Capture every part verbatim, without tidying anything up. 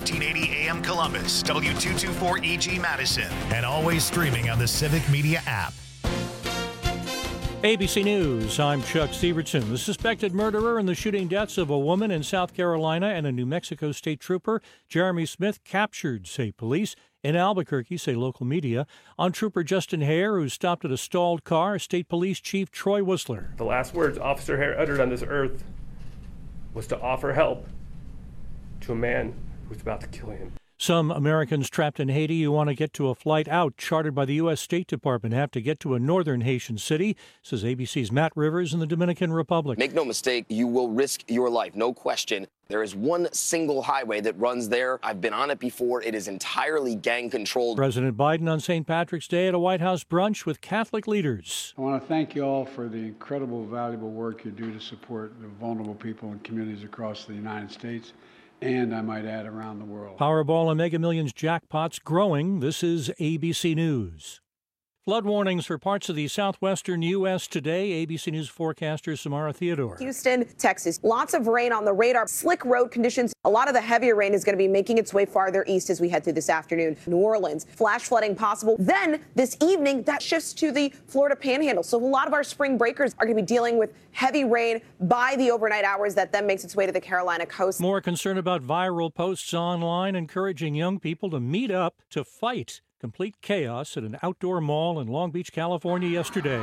thirteen eighty A M Columbus, W two twenty-four E G Madison, and always streaming on the Civic Media app. A B C News, I'm Chuck Steverson. The suspected murderer in the shooting deaths of a woman in South Carolina and a New Mexico state trooper, Jeremy Smith, captured, say police. In Albuquerque, say local media. On Trooper Justin Hare, who stopped at a stalled car, State Police Chief Troy Whistler. The last words Officer Hare uttered on this earth was to offer help to a man who was about to kill him. Some Americans trapped in Haiti who want to get to a flight out chartered by the U S State Department have to get to a northern Haitian city, says A B C's Matt Rivers in the Dominican Republic. Make no mistake, you will risk your life, no question. There is one single highway that runs there. I've been on it before. It is entirely gang controlled. President Biden on Saint Patrick's Day at a White House brunch with Catholic leaders. I want to thank you all for the incredible, valuable work you do to support the vulnerable people and communities across the United States. And I might add, around the world. Powerball and Mega Millions jackpots growing. This is A B C News. Flood warnings for parts of the southwestern U S today. A B C News forecaster Samara Theodore. Houston, Texas. Lots of rain on the radar. Slick road conditions. A lot of the heavier rain is going to be making its way farther east as we head through this afternoon. New Orleans, flash flooding possible. Then this evening, that shifts to the Florida Panhandle. So a lot of our spring breakers are going to be dealing with heavy rain by the overnight hours that then makes its way to the Carolina coast. More concern about viral posts online encouraging young people to meet up to fight. Complete chaos at an outdoor mall in Long Beach, California yesterday.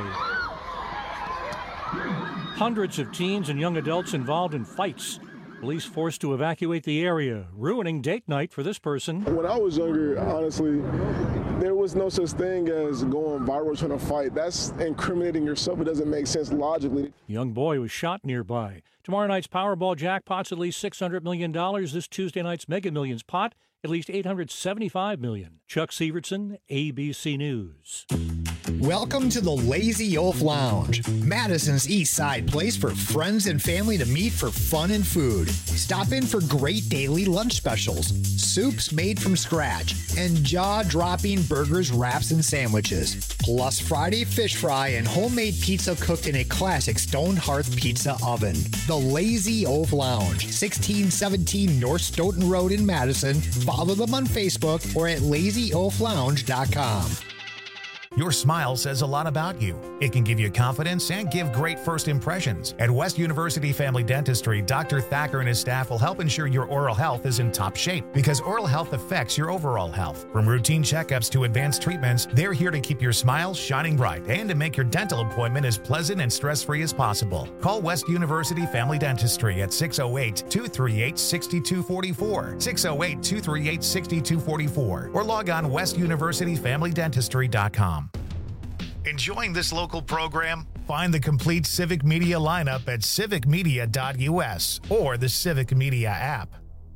Hundreds of teens and young adults involved in fights. Police forced to evacuate the area, ruining date night for this person. When I was younger, honestly, there was no such thing as going viral trying to fight. That's incriminating yourself. It doesn't make sense logically. A young boy was shot nearby. Tomorrow night's Powerball jackpot's at least six hundred million dollars. This Tuesday night's Mega Millions pot, at least eight hundred seventy-five million dollars. Chuck Severson, A B C News. Welcome to the Lazy Oaf Lounge, Madison's East Side place for friends and family to meet for fun and food. Stop in for great daily lunch specials, soups made from scratch, and jaw-dropping burgers, wraps, and sandwiches. Plus Friday fish fry and homemade pizza cooked in a classic stone hearth pizza oven. The Lazy Oaf Lounge, sixteen seventeen North Stoughton Road in Madison. Follow them on Facebook or at lazy oaf lounge dot com. Your smile says a lot about you. It can give you confidence and give great first impressions. At West University Family Dentistry, Doctor Thacker and his staff will help ensure your oral health is in top shape because oral health affects your overall health. From routine checkups to advanced treatments, they're here to keep your smile shining bright and to make your dental appointment as pleasant and stress-free as possible. Call West University Family Dentistry at six oh eight, two three eight, six two four four, six oh eight, two three eight, six two four four, or log on west university family dentistry dot com. Enjoying this local program? Find the complete Civic Media lineup at civic media dot U S or the Civic Media app.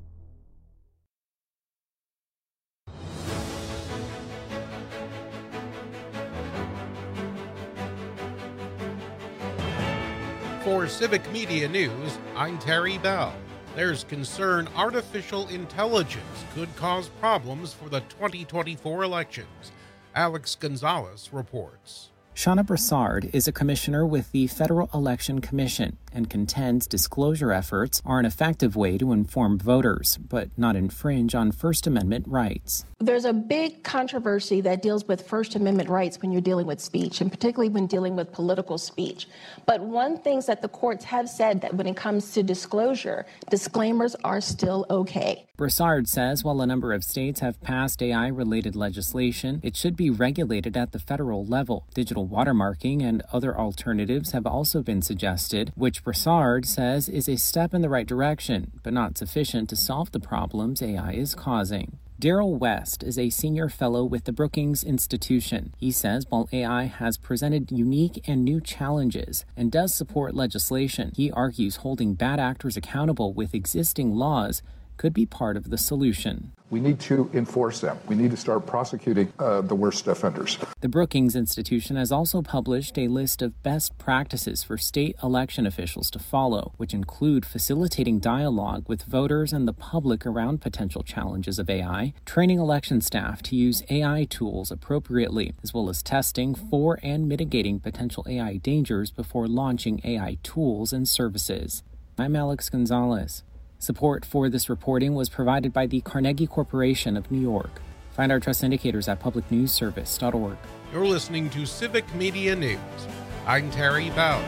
For Civic Media News, I'm Terry Bell. There's concern artificial intelligence could cause problems for the twenty twenty-four elections. Alex Gonzalez reports. Shauna Broussard is a commissioner with the Federal Election Commission and contends disclosure efforts are an effective way to inform voters, but not infringe on First Amendment rights. There's a big controversy that deals with First Amendment rights when you're dealing with speech, and particularly when dealing with political speech. But one thing that the courts have said that when it comes to disclosure, disclaimers are still okay. Broussard says while a number of states have passed A I-related legislation, it should be regulated at the federal level. Digital watermarking and other alternatives have also been suggested, which Broussard says is a step in the right direction, but not sufficient to solve the problems A I is causing. Daryl West is a senior fellow with the Brookings Institution. He says while A I has presented unique and new challenges and does support legislation, he argues holding bad actors accountable with existing laws could be part of the solution. We need to enforce them. We need to start prosecuting uh, the worst offenders. The Brookings Institution has also published a list of best practices for state election officials to follow, which include facilitating dialogue with voters and the public around potential challenges of A I, training election staff to use A I tools appropriately, as well as testing for and mitigating potential A I dangers before launching A I tools and services. I'm Alex Gonzalez, Support for this reporting was provided by the Carnegie Corporation of New York. Find our trust indicators at public news service dot org. You're listening to Civic Media News. I'm Terry Bell.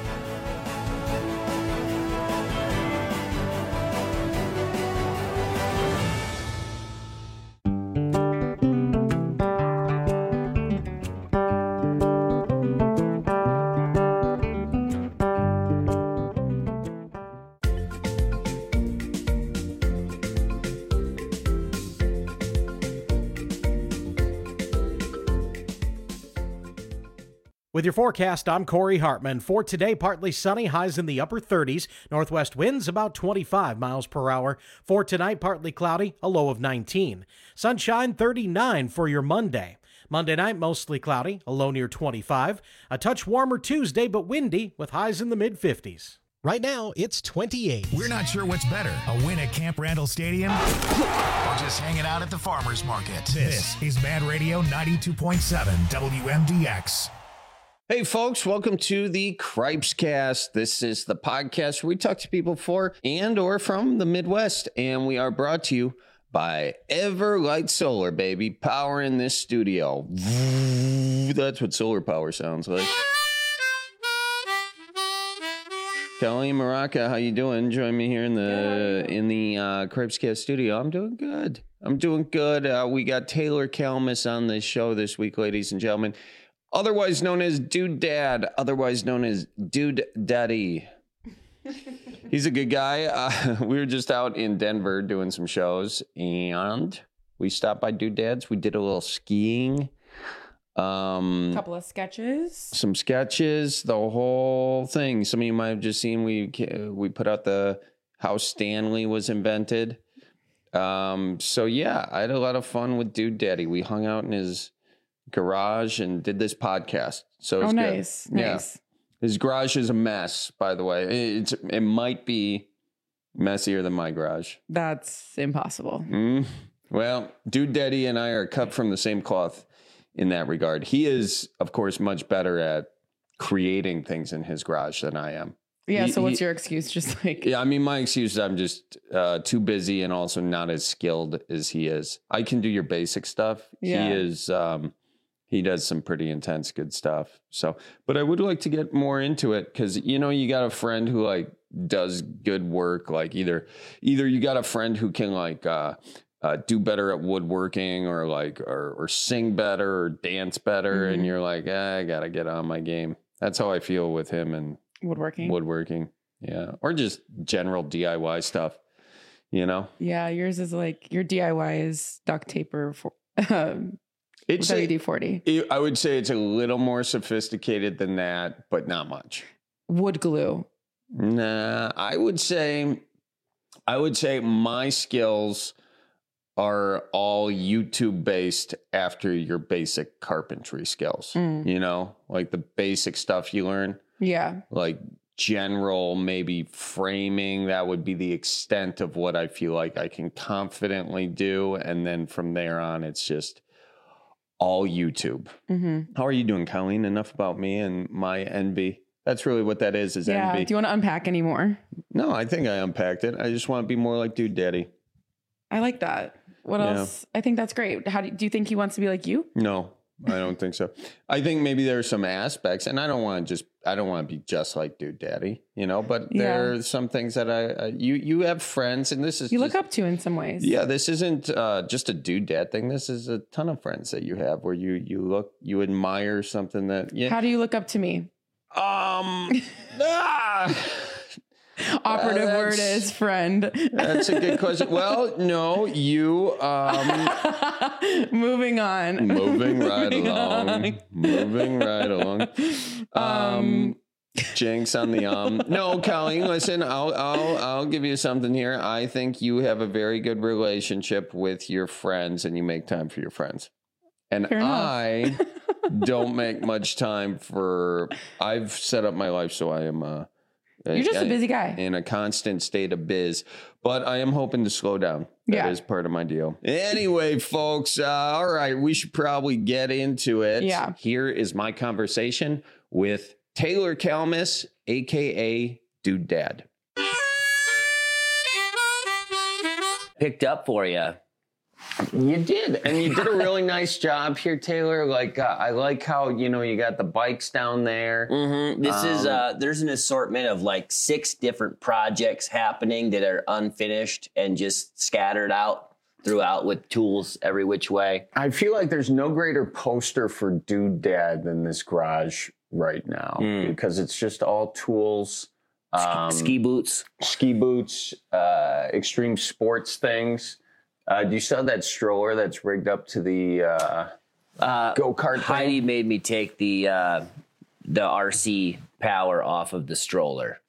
With your forecast, I'm Corey Hartman. For today, partly sunny, highs in the upper thirties. Northwest winds about twenty-five miles per hour. For tonight, partly cloudy, a low of nineteen. Sunshine thirty-nine for your Monday. Monday night, mostly cloudy, a low near twenty-five. A touch warmer Tuesday, but windy, with highs in the mid-fifties. Right now, it's twenty-eight. We're not sure what's better, a win at Camp Randall Stadium or just hanging out at the farmer's market. This is Mad Radio ninety-two point seven W M D X. Hey folks, welcome to the Cripescast. This is the podcast where we talk to people for and or from the Midwest, and we are brought to you by Everlight Solar, baby, powering this studio. That's what solar power sounds like. Kelly Maraca, how you doing? Join me here in the in the uh, Cripescast studio. I'm doing good. I'm doing good. Uh, we got Taylor Kalmus on the show this week, ladies and gentlemen. Otherwise known as Dude Dad, otherwise known as Dude Daddy. He's a good guy. Uh, we were just out in Denver doing some shows, and we stopped by Dude Dad's. We did a little skiing. Um, a couple of sketches. Some sketches, the whole thing. Some of you might have just seen we we put out the how Stanley was invented. Um, so, yeah, I had a lot of fun with Dude Daddy. We hung out in his garage and did this podcast. So it's oh, nice. Good. Yeah. Nice. His garage is a mess, by the way. It's it might be messier than my garage. That's impossible. Mm. Well, Dude Daddy and I are cut from the same cloth in that regard. He is, of course, much better at creating things in his garage than I am. Yeah. He, so what's he, your excuse? Just like, yeah, I mean, my excuse is I'm just uh, too busy and also not as skilled as he is. I can do your basic stuff. Yeah. He is, um, He does some pretty intense, good stuff. So, but I would like to get more into it because, you know, you got a friend who like does good work. Like either, either you got a friend who can like uh, uh, do better at woodworking or like, or, or sing better or dance better. Mm-hmm. And you're like, ah, I got to get on my game. That's how I feel with him and woodworking. Woodworking. Yeah. Or just general D I Y stuff, you know? Yeah. Yours is like your D I Y is duct tape or for, um, It's W D forty. I would say it's a little more sophisticated than that, but not much. Wood glue. Nah, I would say, I would say my skills are all YouTube based after your basic carpentry skills. Mm. You know, like the basic stuff you learn. Yeah. Like general, maybe framing. That would be the extent of what I feel like I can confidently do. And then from there on, it's just all YouTube. Mm-hmm. How are you doing, Colleen? Enough about me and my envy. That's really what that is, is yeah. envy. Do you want to unpack any more? No, I think I unpacked it. I just want to be more like Dude Daddy. I like that. What yeah. else? I think that's great. How do, do you think he wants to be like you? No, I don't think so. I think maybe there are some aspects, and I don't want to just, I don't want to be just like Dude Daddy, you know, but yeah. there are some things that I, uh, you, you have friends, and this is, you just, look up to in some ways. Yeah. This isn't uh, just a Dude Dad thing. This is a ton of friends that you have where you, you look, you admire something that, yeah. How do you look up to me? Um, ah. Operative uh, word is friend. That's a good question. Well, no, you, um, moving on, moving right moving along, on. moving right along. Um, um, jinx on the, um, no, Colleen, listen, I'll, I'll, I'll give you something here. I think you have a very good relationship with your friends and you make time for your friends. And I don't make much time for, I've set up my life so I am, uh, You're just I, a busy guy. In a constant state of biz. But I am hoping to slow down. That yeah. is part of my deal. Anyway, folks, uh, all right, we should probably get into it. Yeah. Here is my conversation with Taylor Kalmus, a k a. Dude Dad. picked up for you. You did, and you did a really nice job here, Taylor. Like, uh, I like how, you know, you got the bikes down there. Mm-hmm. This um, is, uh, there's an assortment of like six different projects happening that are unfinished and just scattered out throughout with tools every which way. I feel like there's no greater poster for Dude Dad than this garage right now mm. because it's just all tools. Um, ski boots. Ski boots, uh, extreme sports things. Uh, do you saw that stroller that's rigged up to the uh, uh, go-kart thing? Heidi made me take the uh, the R C power off of the stroller.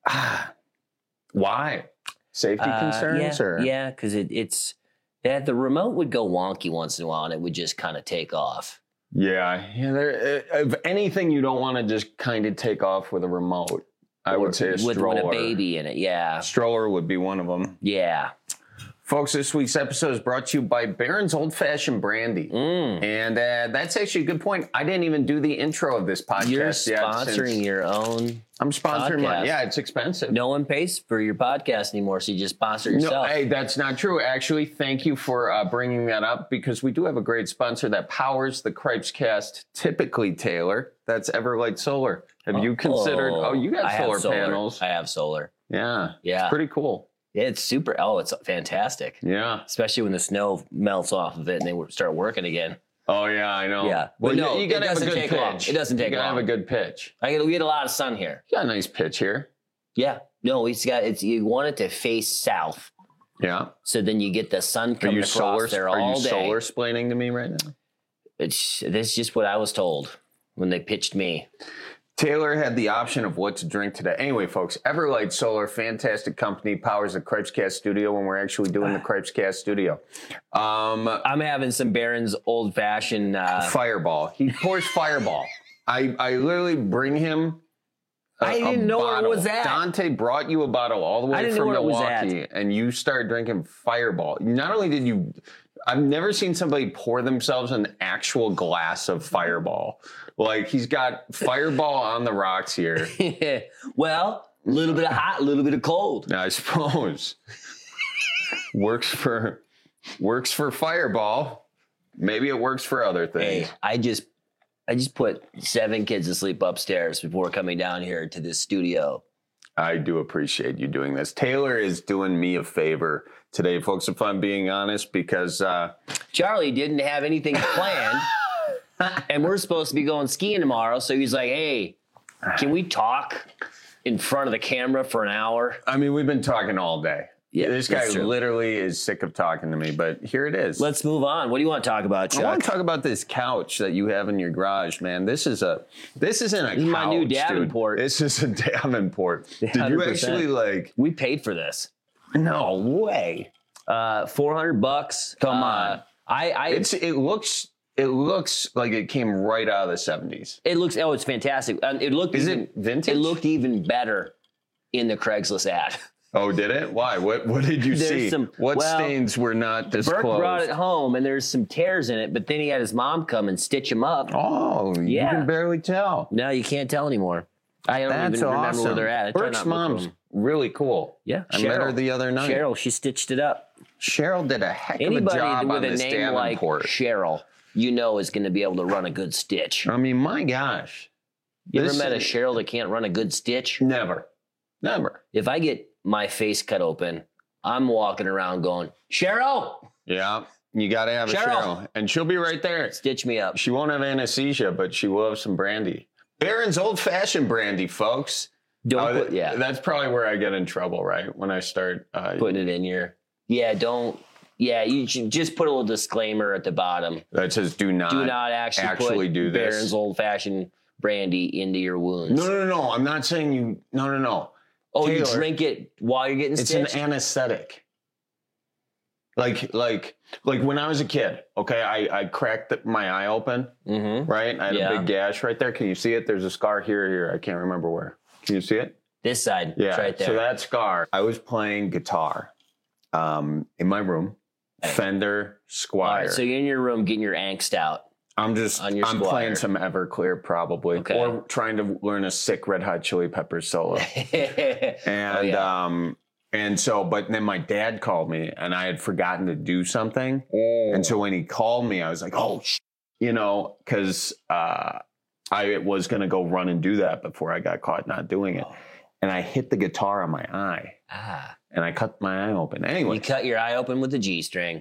Why? Safety uh, concerns? Yeah, or? yeah, because it, it's that the remote would go wonky once in a while, and it would just kind of take off. Yeah, yeah. There, if anything, you don't want to just kind of take off with a remote. I or would say a with, stroller. With a baby in it, yeah. Stroller would be one of them. Yeah. Folks, this week's episode is brought to you by Barron's Old Fashioned Brandy. Mm. And uh, that's actually a good point. I didn't even do the intro of this podcast You're yet. sponsoring your own I'm sponsoring podcast. mine. Yeah, it's expensive. No one pays for your podcast anymore, so you just sponsor yourself. No, hey, that's not true. Actually, thank you for uh, bringing that up because we do have a great sponsor that powers the Cripes Cast, typically, Taylor. That's Everlight Solar. Have oh, you considered? Oh, you got I solar, have solar panels. I have solar. Yeah. Yeah. It's pretty cool. It's super. Oh, it's fantastic. Yeah. Especially when the snow melts off of it and they start working again. Oh, yeah, I know. Yeah. Well, but no, you, you got to have a good take pitch. Long. It doesn't take you gotta long. have a good pitch. I get, we get a lot of sun here. You got a nice pitch here. Yeah. No, it's got, it's, you want it to face south. Yeah. So then you get the sun coming across solar, there all day. Are you solar splaining to me right now? It's, that's just what I was told when they pitched me. Taylor had the option of what to drink today. Anyway, folks, Everlight Solar, fantastic company, powers the Cripes Cast studio when we're actually doing the Cripes Cast studio. Um, I'm having some Barron's Old Fashioned uh, Fireball. He pours Fireball. I, I literally bring him a, I didn't know bottle. where it was at. Dante brought you a bottle all the way from Milwaukee, and you started drinking Fireball. Not only did you... I've never seen somebody pour themselves an actual glass of Fireball. Like, he's got Fireball on the rocks here. Well, a little bit of hot, a little bit of cold. I suppose. works for works for Fireball. Maybe it works for other things. Hey, I just I just put seven kids to sleep upstairs before coming down here to this studio. I do appreciate you doing this. Taylor is doing me a favor today, folks, if I'm being honest, because uh, Charlie didn't have anything planned, and we're supposed to be going skiing tomorrow. So he's like, "Hey, can we talk in front of the camera for an hour?" I mean, we've been talking all day. Yeah, this guy literally is sick of talking to me, but here it is. Let's move on. What do you want to talk about, Chuck? I want to talk about this couch that you have in your garage, man. This is a, this isn't a this couch, is my new Davenport. Dude. This is a Davenport. one hundred percent. Did you actually like? We paid for this. No way. Uh, four hundred bucks. Come uh, on. I, I, it's, it looks, it looks like it came right out of the seventies. It looks, oh, it's fantastic. Um, it looked, is even, it vintage? It looked even better in the Craigslist ad. Oh, did it? Why? What What did you there's see? Some, what well, stains were not disclosed? Burke brought it home, and there's some tears in it, but then he had his mom come and stitch him up. Oh, yeah. You can barely tell. No, you can't tell anymore. I don't That's even remember awesome. where they're at. I Burke's mom's really cool. Yeah, I Cheryl. met her the other night. Cheryl, she stitched it up. Cheryl did a heck Anybody of a job with on a this name like Cheryl, you know, is going to be able to run a good stitch. I mean, my gosh. You This ever met a is- Cheryl that can't run a good stitch? Never. Never. If I get my face cut open, I'm walking around going, Cheryl! Yeah. You got to have a Cheryl. Cheryl. And she'll be right there. Stitch me up. She won't have anesthesia, but she will have some brandy. Barron's Old Fashioned Brandy, folks. Don't Oh, put, yeah. That's probably where I get in trouble, right? When I start uh, Putting it in your, yeah, don't, yeah, you should just put a little disclaimer at the bottom. that says do not, Do not actually, actually put do this. Barron's Old Fashioned Brandy into your wounds. No, no, no, no. I'm not saying you. No, no, no. Oh, you Taylor, drink it while you're getting It's stitched? an anesthetic. Like, like, like when I was a kid. Okay, I I cracked the, my eye open. Mm-hmm. Right, I had Yeah. a big gash right there. Can you see it? There's a scar here, here. I can't remember where. Can you see it? This side. Yeah, It's right there. so that scar. I was playing guitar, um, in my room. Fender Squire. All right, so you're in your room getting your angst out. I'm just, on your I'm Squire. playing some Everclear probably, Okay. or trying to learn a sick Red Hot Chili Peppers solo. and Oh, yeah. um, And so, but then my dad called me and I had forgotten to do something. Oh. And so when he called me, I was like, oh, sh-, you know, because uh, I was going to go run and do that before I got caught not doing it. And I hit the guitar on my eye. Ah. And I cut my eye open. Anyway. You cut your eye open with the G string.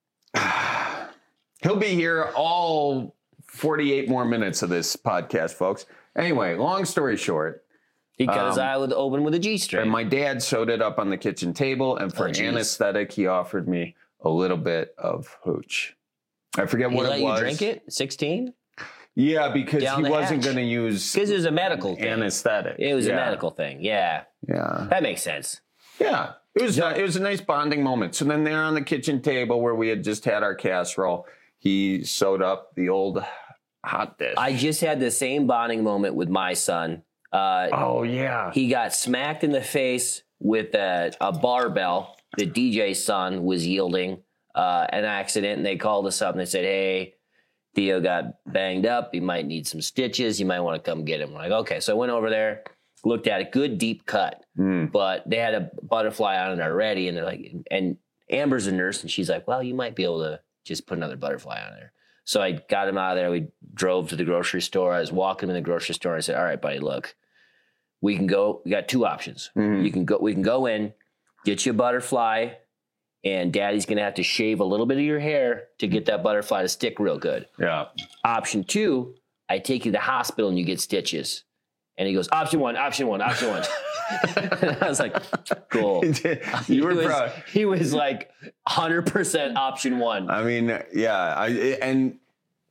He'll be here all forty-eight more minutes of this podcast, folks. Anyway, long story short. He cut um, his eye with, open with a G string. And my dad sewed it up on the kitchen table. And for oh, anesthetic, he offered me a little bit of hooch. I forget he what let it was. You drink it? sixteen? Yeah, because Down he wasn't going to use because it was a medical thing. Anesthetic. It was yeah. a medical thing. Yeah. Yeah. That makes sense. Yeah. It was a, it was a nice bonding moment. So then there on the kitchen table where we had just had our casserole, he sewed up the old hot dish. I just had the same bonding moment with my son. Uh, oh, yeah. He got smacked in the face with a, a barbell that D J's son was yielding, uh, an accident, and they called us up and they said, hey, Theo got banged up. He might need some stitches. You might want to come get him. We're like, okay. So I went over there, looked at it, good deep cut, mm. but they had a butterfly on it already. And they're like, and Amber's a nurse, and she's like, well, you might be able to just put another butterfly on there. So I got him out of there. We drove to the grocery store. I was walking in the grocery store. And I said, all right, buddy, look, we can go. We got two options. Mm-hmm. You can go. We can go in, get you a butterfly, and Daddy's going to have to shave a little bit of your hair to get that butterfly to stick real good. Yeah. Option two, I take you to the hospital and you get stitches. And he goes, option one, option one, option one. And I was like, cool. You were he, was, proud. he was like one hundred percent option one. I mean, yeah. I And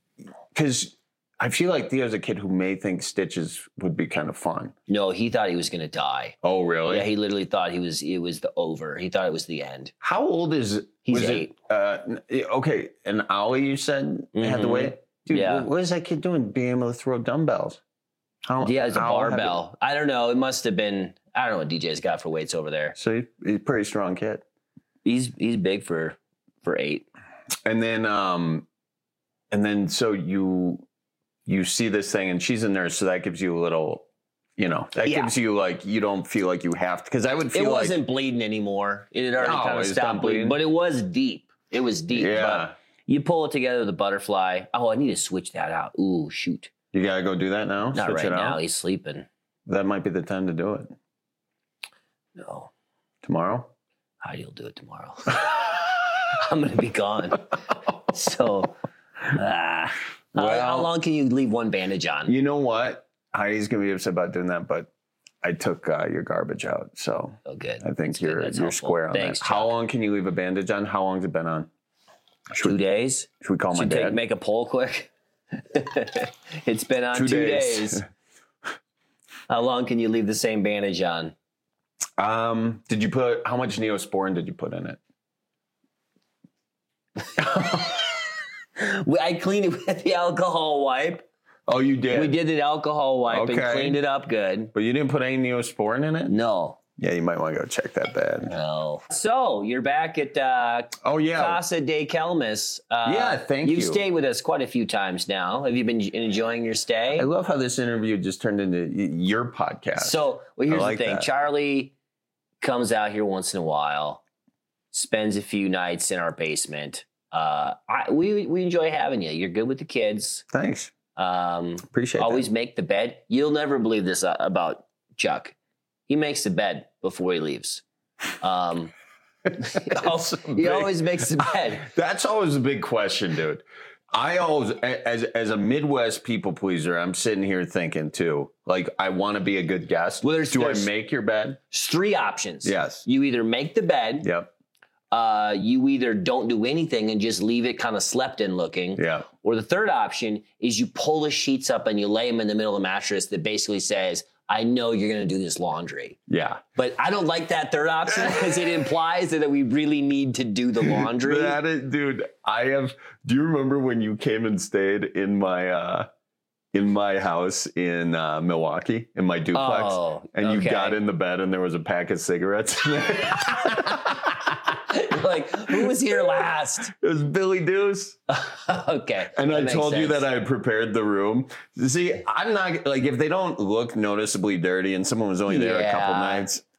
because I feel like Theo's a kid who may think stitches would be kind of fun. No, he thought he was going to die. Oh, really? Yeah, he literally thought he was. It was the over. He thought it was the end. How old is? He's was eight. It, uh, okay, and Ollie, you said mm-hmm. had the weight. Dude, yeah. what is that kid doing? Being able to throw dumbbells? How? Yeah, it's a barbell. I don't know. It must have been. I don't know what D J's got for weights over there. So he's a pretty strong kid. He's he's big for for eight. And then um, and then so you. You see this thing, and she's a nurse, so that gives you a little, you know, that yeah. gives you like, you don't feel like you have to, because I would feel like... It like, wasn't bleeding anymore. It had already no, kind of stopped bleeding, but it was deep. It was deep. Yeah. But you pull it together with the butterfly. Oh, I need to switch that out. Ooh, shoot. You got to go do that now? Not switch right it now. Out? He's sleeping. That might be the time to do it. No. Tomorrow? Heidi'll do it tomorrow. I'm going to be gone. So, ah. Well, how, how long can you leave one bandage on? You know what? Heidi's going to be upset about doing that, but I took uh, your garbage out, so oh, good. I think That's you're good. you're square on Thanks, that. Chuck. How long can you leave a bandage on? How long's it been on? Should two we, days. Should we call should my dad? Take, make a poll quick. It's been on two, two days. days. How long can you leave the same bandage on? Um, did you put, how much Neosporin did you put in it? I cleaned it with the alcohol wipe. Oh, you did? We did the alcohol wipe okay. and cleaned it up good. But you didn't put any Neosporin in it? No. Yeah, you might want to go check that bed. No. So, you're back at uh, oh, yeah. Casa de Kelmis. Uh, yeah, thank you've you. You've stayed with us quite a few times now. Have you been enjoying your stay? I love how this interview just turned into your podcast. So, well, here's like the thing. That. Charlie comes out here once in a while, spends a few nights in our basement. Uh, I, we we enjoy having you. You're good with the kids. Thanks. Um, Appreciate it. Always that. make the bed. You'll never believe this uh, about Chuck. He makes the bed before he leaves. Um, he big, always makes the bed. That's always a big question, dude. I always, as as a Midwest people pleaser, I'm sitting here thinking too, like I want to be a good guest. Well, there's, Do there's, I make your bed? There's three options. Yes. You either make the bed. Yep. Uh, you either don't do anything and just leave it kind of slept in looking. Yeah. Or the third option is you pull the sheets up and you lay them in the middle of the mattress that basically says, I know you're going to do this laundry. Yeah. But I don't like that third option because it implies that we really need to do the laundry. That is, dude, I have, do you remember when you came and stayed in my, uh, in my house in uh, Milwaukee, in my duplex, oh, and you okay. got in the bed and there was a pack of cigarettes in there? Like, who was here last? It was Billy Deuce. Okay. And I told sense. you that I prepared the room. See, I'm not, like, if they don't look noticeably dirty and someone was only there yeah. a couple nights,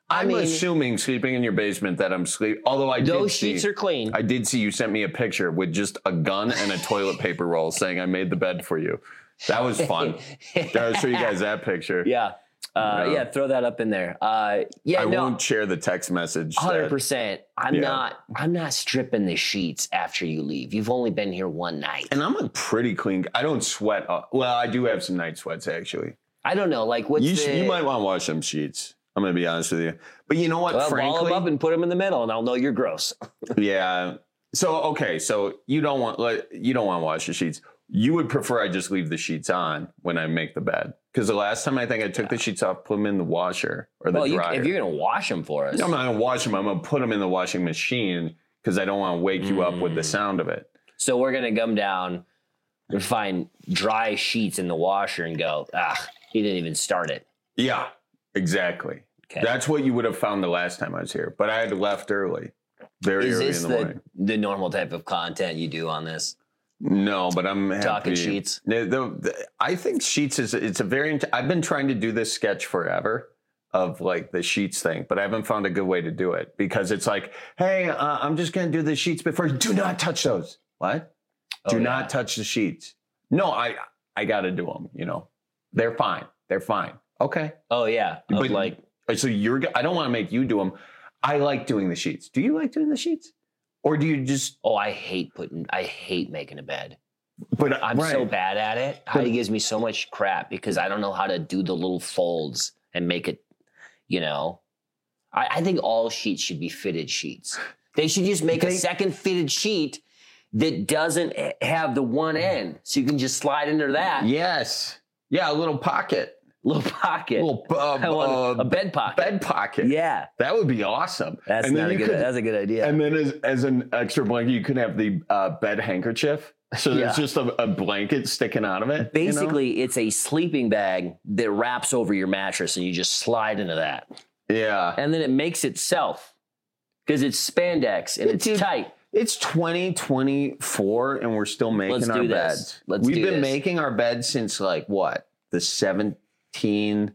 I'm I mean, assuming sleeping in your basement that I'm sleep. Although I those did see, sheets are clean. I did see you sent me a picture with just a gun and a toilet paper roll saying I made the bed for you. That was fun. I'll show you guys that picture. Yeah. Uh, No. yeah, throw that up in there. Uh, yeah, I no, won't share the text message. one hundred that- percent. I'm Yeah. not. I'm not stripping the sheets after you leave. You've only been here one night. And I'm a pretty clean. I don't sweat. uh, Well, I do have some night sweats actually. I don't know. Like, what's You, the? sh- you might want to wash them sheets. I'm gonna be honest with you. But you know what? well, ball Frankly, them up and put them in the middle, and I'll know you're gross. yeah. So okay, so you don't want like you don't want to wash the sheets. You would prefer I just leave the sheets on when I make the bed, because the last time I think I took yeah. the sheets off, put them in the washer or the well, dryer. You, if you're gonna wash them for us, I'm not gonna wash them. I'm gonna put them in the washing machine because I don't want to wake mm. you up with the sound of it. So we're gonna come down and find dry sheets in the washer and go, ah, he didn't even start it. Yeah, exactly. Okay. That's what you would have found the last time I was here, but I had left early, very Is early this in the, the morning. the normal type of content you do on this? No, but I'm happy. Talking sheets. The, the, the, I think sheets is it's a very. I've been trying to do this sketch forever of like the sheets thing, but I haven't found a good way to do it because it's like, hey, uh, I'm just gonna do the sheets before. Do not touch those. What? Oh, do yeah. not touch the sheets. No, I I got to do them. You know, they're fine. They're fine. Okay. Oh yeah. But like, so you're. I don't want to make you do them. I like doing the sheets. Do you like doing the sheets? Or do you just? Oh, I hate putting. I hate making a bed. But I'm right. so bad at it. But, Heidi gives me so much crap because I don't know how to do the little folds and make it. You know, I, I think all sheets should be fitted sheets. They should just make they, a second fitted sheet that doesn't have the one end, so you can just slide into that. Yes. Yeah, a little pocket. Little pocket. Little, uh, I want uh, a bed pocket. Bed pocket. Yeah. That would be awesome. That's and not a good, could, that's a good idea. And then as, as an extra blanket, you could have the uh, bed handkerchief. So there's yeah. just a, a blanket sticking out of it. Basically, you know? It's a sleeping bag that wraps over your mattress and you just slide into that. Yeah. And then it makes itself because it's spandex and it's Dude, tight. It's twenty twenty-four and we're still making Let's our do beds. This. Let's We've do been this. making our beds since like what? The seventeen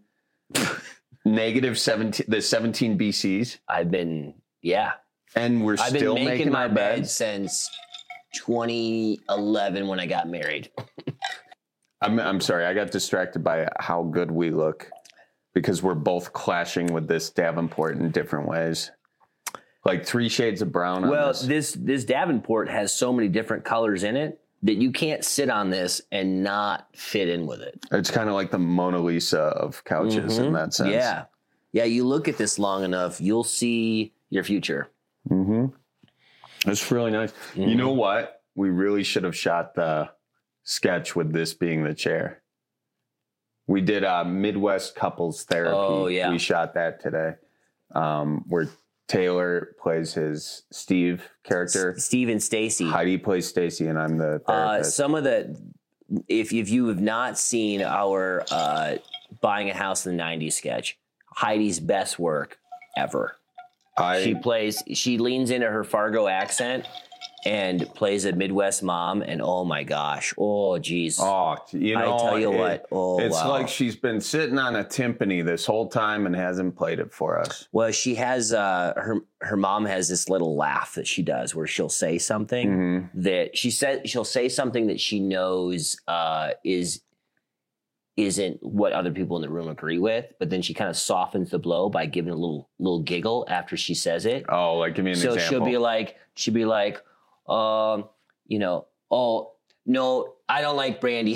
negative seventeen the seventeen B Cs. I've been yeah. And we're I've still been making making my our bed beds since twenty eleven when I got married. I'm I'm sorry, I got distracted by how good we look because we're both clashing with this Davenport in different ways. Like three shades of brown on well, this. this this Davenport has so many different colors in it that you can't sit on this and not fit in with it. It's kind of like the Mona Lisa of couches mm-hmm. in that sense. Yeah. Yeah, you look at this long enough, you'll see your future. Mm-hmm. It's really nice. Mm-hmm. You know what? We really should have shot the sketch with this being the chair. We did uh, Midwest Couples Therapy. Oh, yeah. We shot that today. Um, where Taylor plays his Steve character. S- Steve and Stacy. Heidi plays Stacy, and I'm the therapist. Uh, some of the, if if you have not seen our uh, Buying a House in the nineties sketch, Heidi's best work ever. I, she plays, she leans into her Fargo accent and plays a Midwest mom, and oh my gosh, oh geez, oh, you know, I tell you it, what, oh it's wow. like she's been sitting on a timpani this whole time and hasn't played it for us. Well, she has uh, her her mom has this little laugh that she does where she'll say something mm-hmm. that she said she'll say something that she knows uh, is. isn't what other people in the room agree with, but then she kind of softens the blow by giving a little little giggle after she says it. Oh, like give me an so example. So she'll be like, she'll be like, um, you know, oh no, I don't like brandy.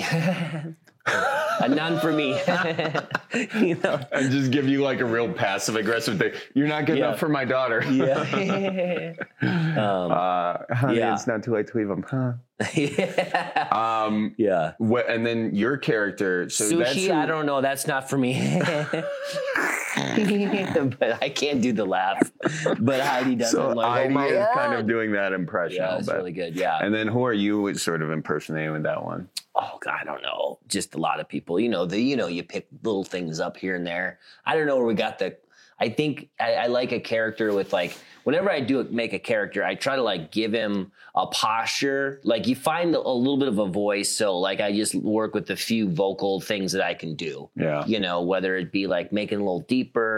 A none for me. You know, and just give you like a real passive aggressive thing. You're not good yeah. enough for my daughter. Yeah. um, uh, honey, yeah. it's not too late to leave him, huh? yeah. Um, yeah. What, and then your character. So Sushi, that's who, I don't know. That's not for me. But I can't do the laugh. But Heidi does. So it like, Heidi oh my is God. kind of doing that impression. Yeah, it's but. really good. Yeah. And then who are you sort of impersonating with that one? Oh God, I don't know. Just a lot of people. You know, the you know, you pick little things up here and there. I don't know where we got the. I think I, I like a character with like. Whenever I do make a character, I try to like give him a posture. Like you find a little bit of a voice. So like I just work with the few vocal things that I can do. Yeah. You know, whether it be like making it a little deeper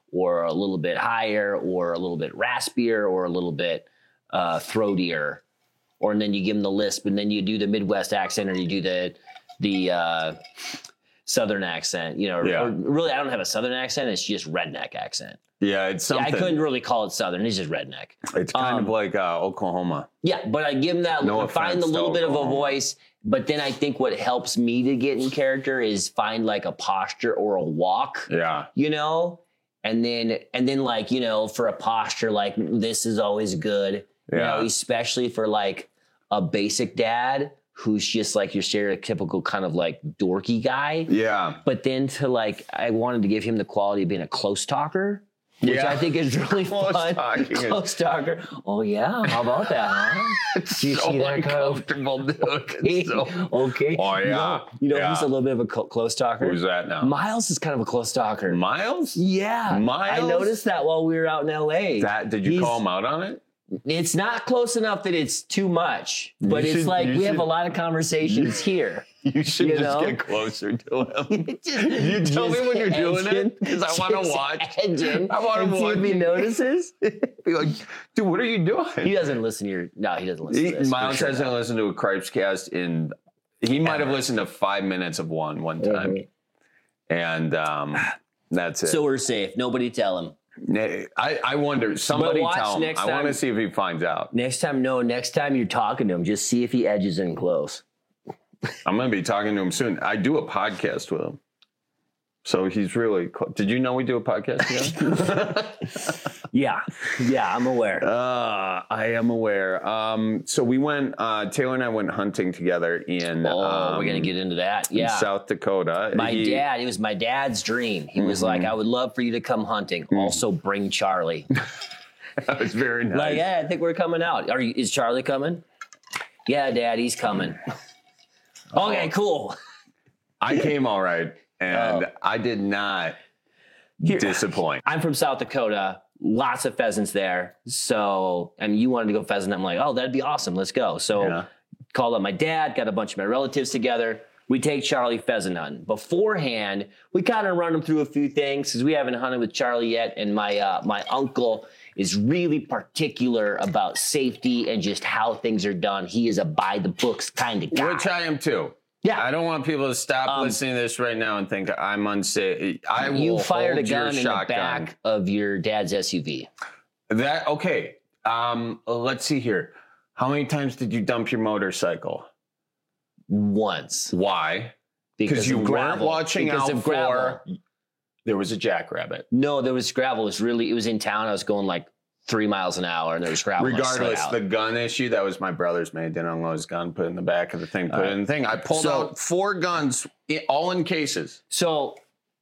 or a little bit higher or a little bit raspier or a little bit uh, throatier. Or and then you give them the lisp, and then you do the Midwest accent, or you do the the uh, Southern accent. You know, Yeah. or really, I don't have a Southern accent. It's just redneck accent. Yeah, it's Yeah, something. I couldn't really call it Southern. It's just redneck. It's kind Um, of like uh, Oklahoma. Yeah, but I give them that. No find offense a little to bit of a Oklahoma. voice, but then I think what helps me to get in character is find like a posture or a walk. Yeah. You know, and then and then like you know for a posture like this is always good. You Yeah. know, especially for like a basic dad who's just like your stereotypical kind of like dorky guy. Yeah. But then to like, I wanted to give him the quality of being a close talker, which Yeah. I think is really Close fun. talking is- Close talker. Oh yeah, how about that, huh? It's Do you so see that kind of- uncomfortable, dude. Okay. It's so- okay. Oh, You yeah. know, you know Yeah. who's a little bit of a cl- close talker? Who's that now? Miles is kind of a close talker. Miles? Yeah. Miles? I noticed that while we were out in L A. That did you He's- call him out on it? It's not close enough that it's too much, but You it's should- like you we have should- a lot of conversations here. You should You just know? get closer to him. Just- you tell me just when you're doing edge in. it because I want to Just watch. edge in I want and to see watch. if he notices. Be like, dude, what are you doing? He doesn't listen to your. No, he doesn't listen He- to this. for Miles sure. hasn't listened to a Cripes cast in. He might have Ever. listened to five minutes of one one time, Mhm. and um, that's it. So we're safe. Nobody tell him. I, I wonder. Somebody watch tell him. next I want to time- see if he finds out. Next time, no. Next time you're talking to him, just see if he edges in close. I'm going to be talking to him soon. I do a podcast with him. So he's really close. Did you know we do a podcast together? Yeah, yeah, I'm aware. uh, I am aware. Um, so we went, uh, Taylor and I went hunting together in Oh, um, we're gonna get into that. in Yeah. South Dakota. My He- dad, it was my dad's dream. He was Mhm. like, I would love for you to come hunting. Also bring Charlie. That was very nice. Like, yeah, I think we're coming out. Are you, is Charlie coming? Yeah, Dad, he's coming. Okay, cool. I came all right, and Oh. I did not Here- disappoint. I'm from South Dakota. Lots of pheasants there. So, and you wanted to go pheasant. I'm like, oh, that'd be awesome. Let's go. So, Yeah. called up my dad, got a bunch of my relatives together. We take Charlie pheasant hunting. Beforehand, we kind of run him through a few things because we haven't hunted with Charlie yet. And my uh, my uncle is really particular about safety and just how things are done. He is a by the books kind of guy. Which I am too. Yeah. I don't want people to stop Um, listening to this right now and think I'm unsafe. I will You fired a hold your gun in the shotgun. back of your dad's S U V. That okay. Um, let's see here. How many times did you dump your motorcycle? Once. Why? Because you of weren't gravel. watching Because out of gravel. for. There was a jackrabbit. No, there was gravel. It was really, it was in town. I was going like three miles an hour and there was gravel. and I slid Regardless, out. the gun issue, that was my brother's made. Didn't unload his gun, put it in the back of the thing, put it in the thing. I pulled So- out four guns, i- all in cases. So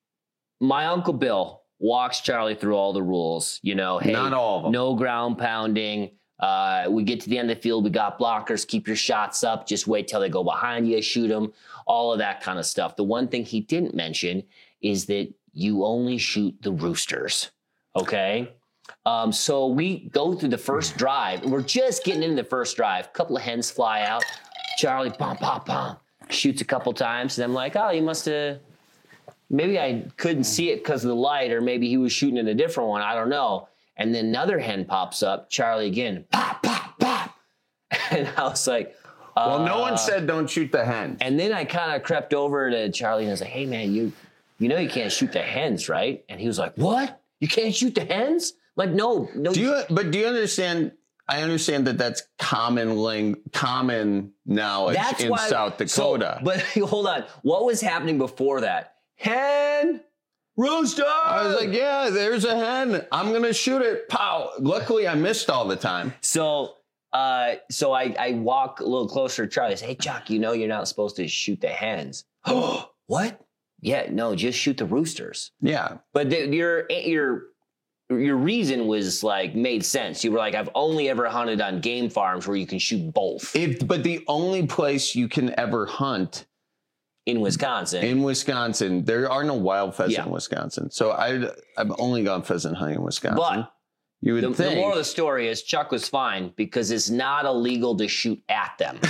my Uncle Bill walks Charlie through all the rules. You know, hey, Not all of them. no ground pounding. Uh, we get to the end of the field. We got blockers. Keep your shots up. Just wait till they go behind you. Shoot them. All of that kind of stuff. The one thing he didn't mention is that you only shoot the roosters. Okay. Um, so we go through the first drive. We're just getting into the first drive. A couple of hens fly out. Charlie, pom, pom, pom, shoots a couple times. And I'm like, oh, you must have, maybe I couldn't see it because of the light, or maybe he was shooting at a different one. I don't know. And then another hen pops up. Charlie again, pop, pop, pop. And I was like, uh, Well, no one said don't shoot the hen. and then I kind of crept over to Charlie and I was like, hey, man, you you know you can't shoot the hens, right? And he was like, what? You can't shoot the hens? Like, no, no. Do you? But do you understand? I understand that that's common ling, common knowledge That's in why, South Dakota. So, but hold on. What was happening before that? Hen, rooster. I was like, yeah, there's a hen. I'm gonna shoot it. Pow! Luckily, I missed all the time. So, uh, so I, I walk a little closer to Charlie. I say, hey, Chuck, you know you're not supposed to shoot the hens. What? Yeah, no, just shoot the roosters. Yeah, But the, your your your reason was like made sense. You were like, I've only ever hunted on game farms where you can shoot both if but the only place you can ever hunt in Wisconsin. in Wisconsin, there are no wild pheasant Yeah. in Wisconsin. So I I've only gone pheasant hunting in Wisconsin. But you would the, the think. moral of the story is Chuck was fine because it's not illegal to shoot at them.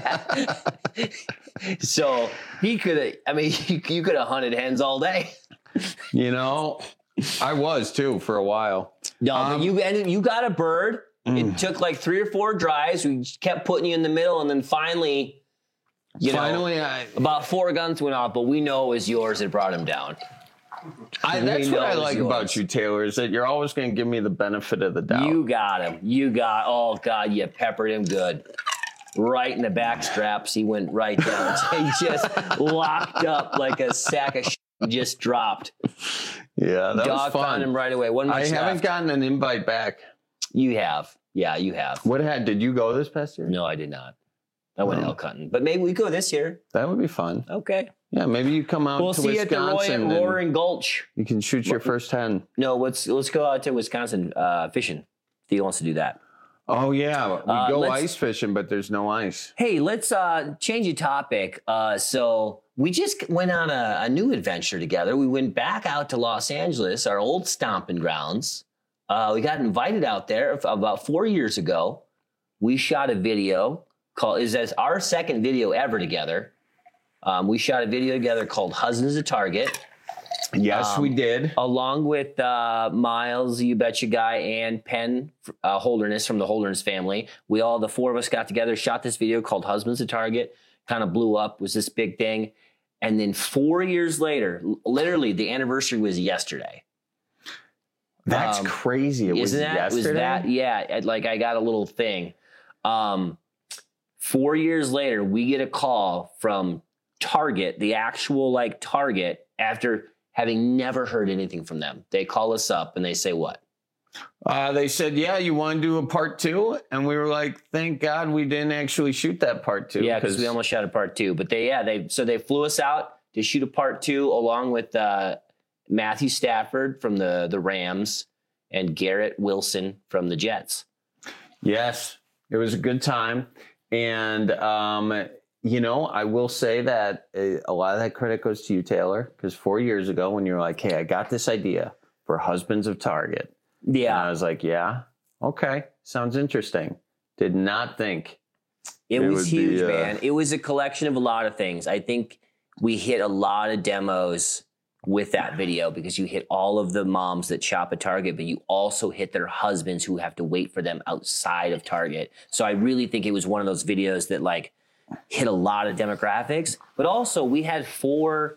So he could have, I mean, you, you could have hunted hens all day. You know, I was too for a while. No, Um, but you ended, you got a bird. It took like three or four drives. We just kept putting you in the middle, and then finally, you Finally, know, I- about four guns went off, but we know it was yours that brought him down. I, We that's know what I it was like yours. about you, Taylor, is that you're always going to give me the benefit of the doubt. You got him. You got, oh God, you peppered him good. Right in the back straps, he went right down. He just locked up like a sack of shit, just dropped. Yeah, that Dog was fun. found him right away. One I much haven't left. gotten an invite back. You have. Yeah, you have. What had? Did you go this past year? No, I did not. I went Oh. elk hunting, but maybe we go this year. That would be fun. Okay. Yeah, maybe you come out We'll to see you at the Roy- Wisconsin. and Roaring Gulch. You can shoot your first hen. No, let's let's go out to Wisconsin uh, fishing. Theo wants to do that. Oh yeah, we Uh, go let's- ice fishing, but there's no ice. Hey, let's uh, change the topic. Uh, so we just went on a, a new adventure together. We went back out to Los Angeles, our old stomping grounds. Uh, we got invited out there f- about four years ago. We shot a video called, is as our second video ever together. Um, we shot a video together called Husbands of Target. Yes, we did. Along with uh, Miles, You Betcha Guy, and Penn uh, Holderness from the Holderness family. We all, the four of us got together, shot this video called Husbands of Target. Kind of blew up, was this big thing. And then four years later, l- literally the anniversary was yesterday. That's Um, crazy. It was Isn't that, yesterday. was that, yeah, it- like I got a little thing. Um, four years later, we get a call from Target, the actual like Target, after having never heard anything from them. They call us up and they say what? Uh, they said, "Yeah, you want to do a part two?" And we were like, "Thank God we didn't actually shoot that part two." Yeah, because we almost shot a part two. But they, yeah, they so they flew us out to shoot a part two along with uh, Matthew Stafford from the the Rams and Garrett Wilson from the Jets. Yes, it was a good time, and um, you know, I will say that uh, a lot of that credit goes to you, Taylor, because four years ago when you were like, "Hey, I got this idea for Husbands of Target," yeah, and I was like, "Yeah, okay, sounds interesting." Did not think It, was would be, huge, uh, man. It was a collection of a lot of things. I think we hit a lot of demos with that video because you hit all of the moms that shop at Target, but you also hit their husbands who have to wait for them outside of Target. So I really think it was one of those videos that like hit a lot of demographics, but also we had four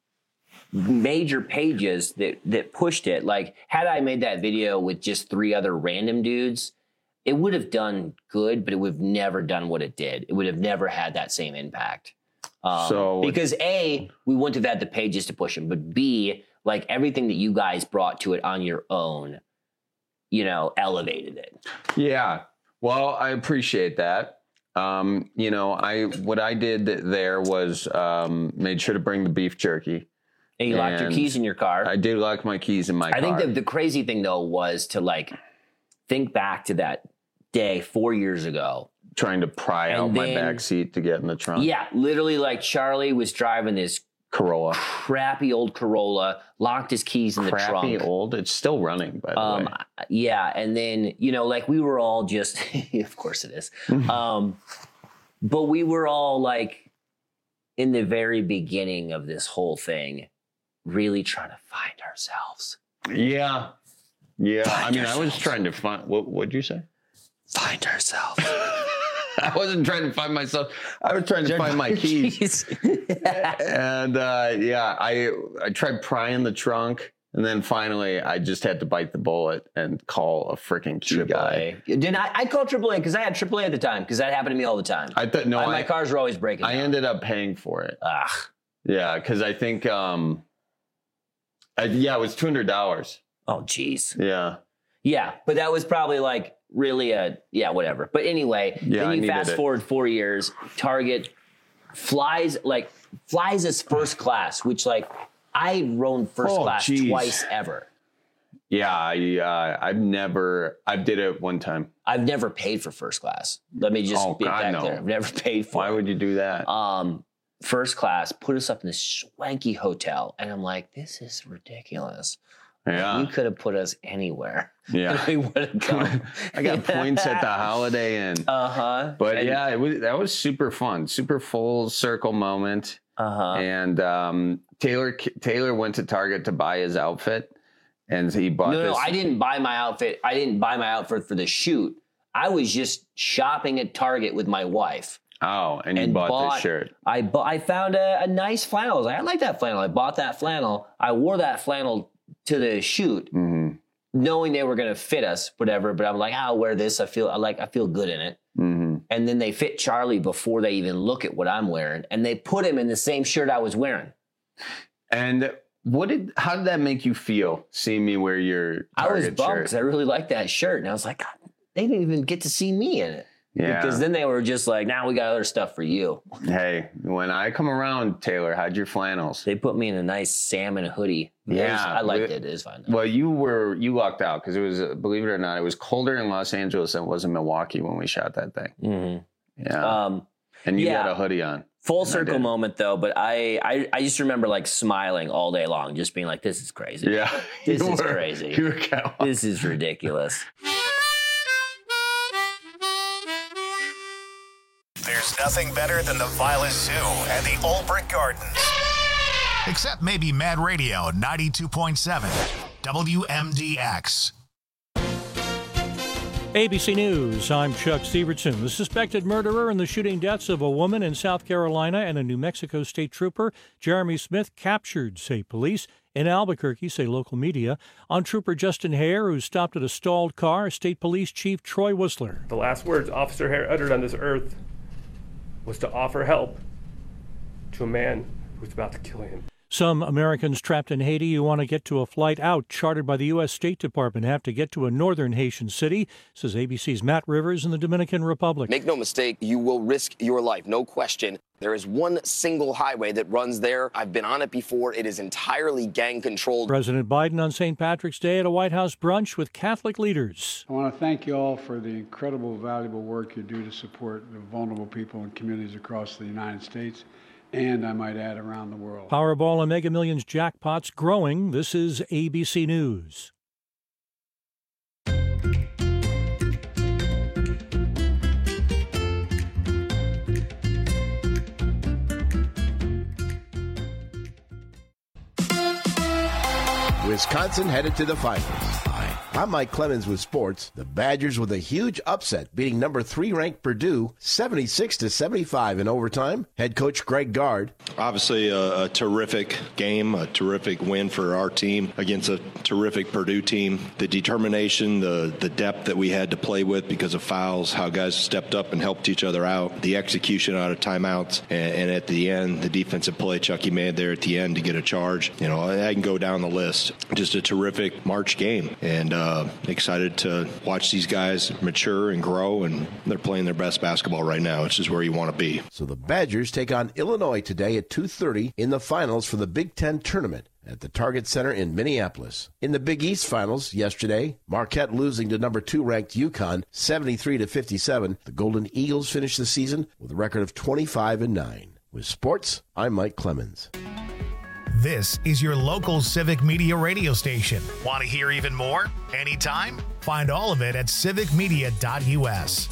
major pages that that pushed it. Like had I made that video with just three other random dudes, it would have done good, but it would have never done what it did. It would have never had that same impact. Um, So- because A, we wouldn't have had the pages to push them, but B, like everything that you guys brought to it on your own, you know, elevated it. Yeah. Well, I appreciate that. Um, you know, I what I did there was um, made sure to bring the beef jerky. And you locked your And keys in your car. I did lock my keys in my I car. think the, the crazy thing though was to like think back to that day four years ago. Trying to pry And out my then- back seat to get in the trunk. Yeah, literally like Charlie was driving this Corolla. crappy old Corolla, locked his keys in the Crappy trunk. old. It's still running, by the Um, way. yeah, and then you know, like we were all just, of course it is, um, but we were all like in the very beginning of this whole thing, really trying to find ourselves. Yeah. Yeah. Find I mean, I was ourselves. trying to find. What What'd you say? Find ourselves. I wasn't trying to find myself. I was trying to find my keys. And uh, yeah, I I tried prying the trunk, and then finally I just had to bite the bullet and call a freaking key guy. Did I? I called triple A because I had triple A at the time because that happened to me all the time. I thought no, I- I, my cars were always breaking. I down. ended up paying for it. Ugh. Yeah, because I think um, I, yeah, it was two hundred dollars. Oh, jeez. Yeah. Yeah, but that was probably like really a yeah, whatever. But anyway, Yeah, I then you needed fast it. forward four years, Target flies like flies us first class, which like I roamed first Oh, class geez. twice ever. Yeah, I uh, I've never I did it one time. I've never paid for first class. Let me just Oh, be God, back no. there. I've never paid for Why it. would you do that? Um, first class put us up in this swanky hotel, and I'm like, this is ridiculous. Yeah. You could have put us anywhere. Yeah. We would have gone. I got points at the Holiday Inn. Uh-huh. But And- yeah, it was, that was super fun. Super full circle moment. Uh-huh. And um, Taylor Taylor went to Target to buy his outfit. And he bought No, this. no, I didn't buy my outfit. I didn't buy my outfit for the shoot. I was just shopping at Target with my wife. Oh, and you bought, this shirt. I bought. I found a, a nice flannel. I was like, I like that flannel. I bought that flannel. I wore that flannel to the shoot, mm-hmm. knowing they were going to fit us, whatever. But I'm like, I'll wear this. I feel I like. I feel good in it. Mm-hmm. And then they fit Charlie before they even look at what I'm wearing, and they put him in the same shirt I was wearing. And what did? How did that make you feel? Seeing me wear your Target I was bummed because shirt? I really liked that shirt, and I was like, God, they didn't even get to see me in it. Yeah. Because then they were just like, now nah, we got other stuff for you. Hey, when I come around, Taylor, hide your flannels. They put me in a nice salmon hoodie. It Yeah, was- I liked we- it. It was fine. Well, you were you lucked out because it was, uh, believe it or not, it was colder in Los Angeles than it was in Milwaukee when we shot that thing. Mm-hmm. Yeah, Um, and you yeah. got a hoodie on. Full And I circle did. moment though, but I, I I just remember like smiling all day long, just being like, this is crazy. Yeah, This you is were- crazy. you were kinda- This is ridiculous. There's nothing better than the Violet Zoo and the Old Brick Gardens. Except maybe Mad Radio ninety-two point seven, W M D X. A B C News, I'm Chuck Steverson. The suspected murderer in the shooting deaths of a woman in South Carolina and a New Mexico state trooper, Jeremy Smith, captured, say police, in Albuquerque, say local media. On Trooper Justin Hare, who stopped at a stalled car, State Police Chief Troy Whistler. The last words Officer Hare uttered on this earth was to offer help to a man who was about to kill him. Some Americans trapped in Haiti who want to get to a flight out chartered by the U S State Department have to get to a northern Haitian city, says A B C's Matt Rivers in the Dominican Republic. Make no mistake, you will risk your life, no question. There is one single highway that runs there. I've been on it before. It is entirely gang controlled. President Biden on Saint Patrick's Day at a White House brunch with Catholic leaders. I want to thank you all for the incredible, valuable work you do to support the vulnerable people and communities across the United States, and I might add around the world. Powerball and Mega Millions jackpots growing. This is A B C News. Wisconsin headed to the finals. Hi, I'm Mike Clemens with sports. The Badgers with a huge upset, beating number three ranked Purdue seventy-six to seventy-five in overtime. Head coach Greg Gard. Obviously a, a terrific game, a terrific win for our team against a terrific Purdue team. The determination, the, the depth that we had to play with because of fouls, how guys stepped up and helped each other out, the execution out of timeouts, and, and at the end, the defensive play Chucky made there at the end to get a charge. You know, I can go down the list. Just a terrific March game, and uh, excited to watch these guys mature and grow, and they're playing their best basketball right now, which is where you want to be. So the Badgers take on Illinois today at two thirty in the finals for the Big Ten tournament at the Target Center in Minneapolis. In the Big East finals yesterday, Marquette losing to number two ranked UConn seventy-three to fifty-seven. The Golden Eagles finished the season with a record of twenty-five and nine. With sports, I'm Mike Clemens. This is your local Civic Media radio station. Want to hear even more? Anytime? Find all of it at civic media dot U S.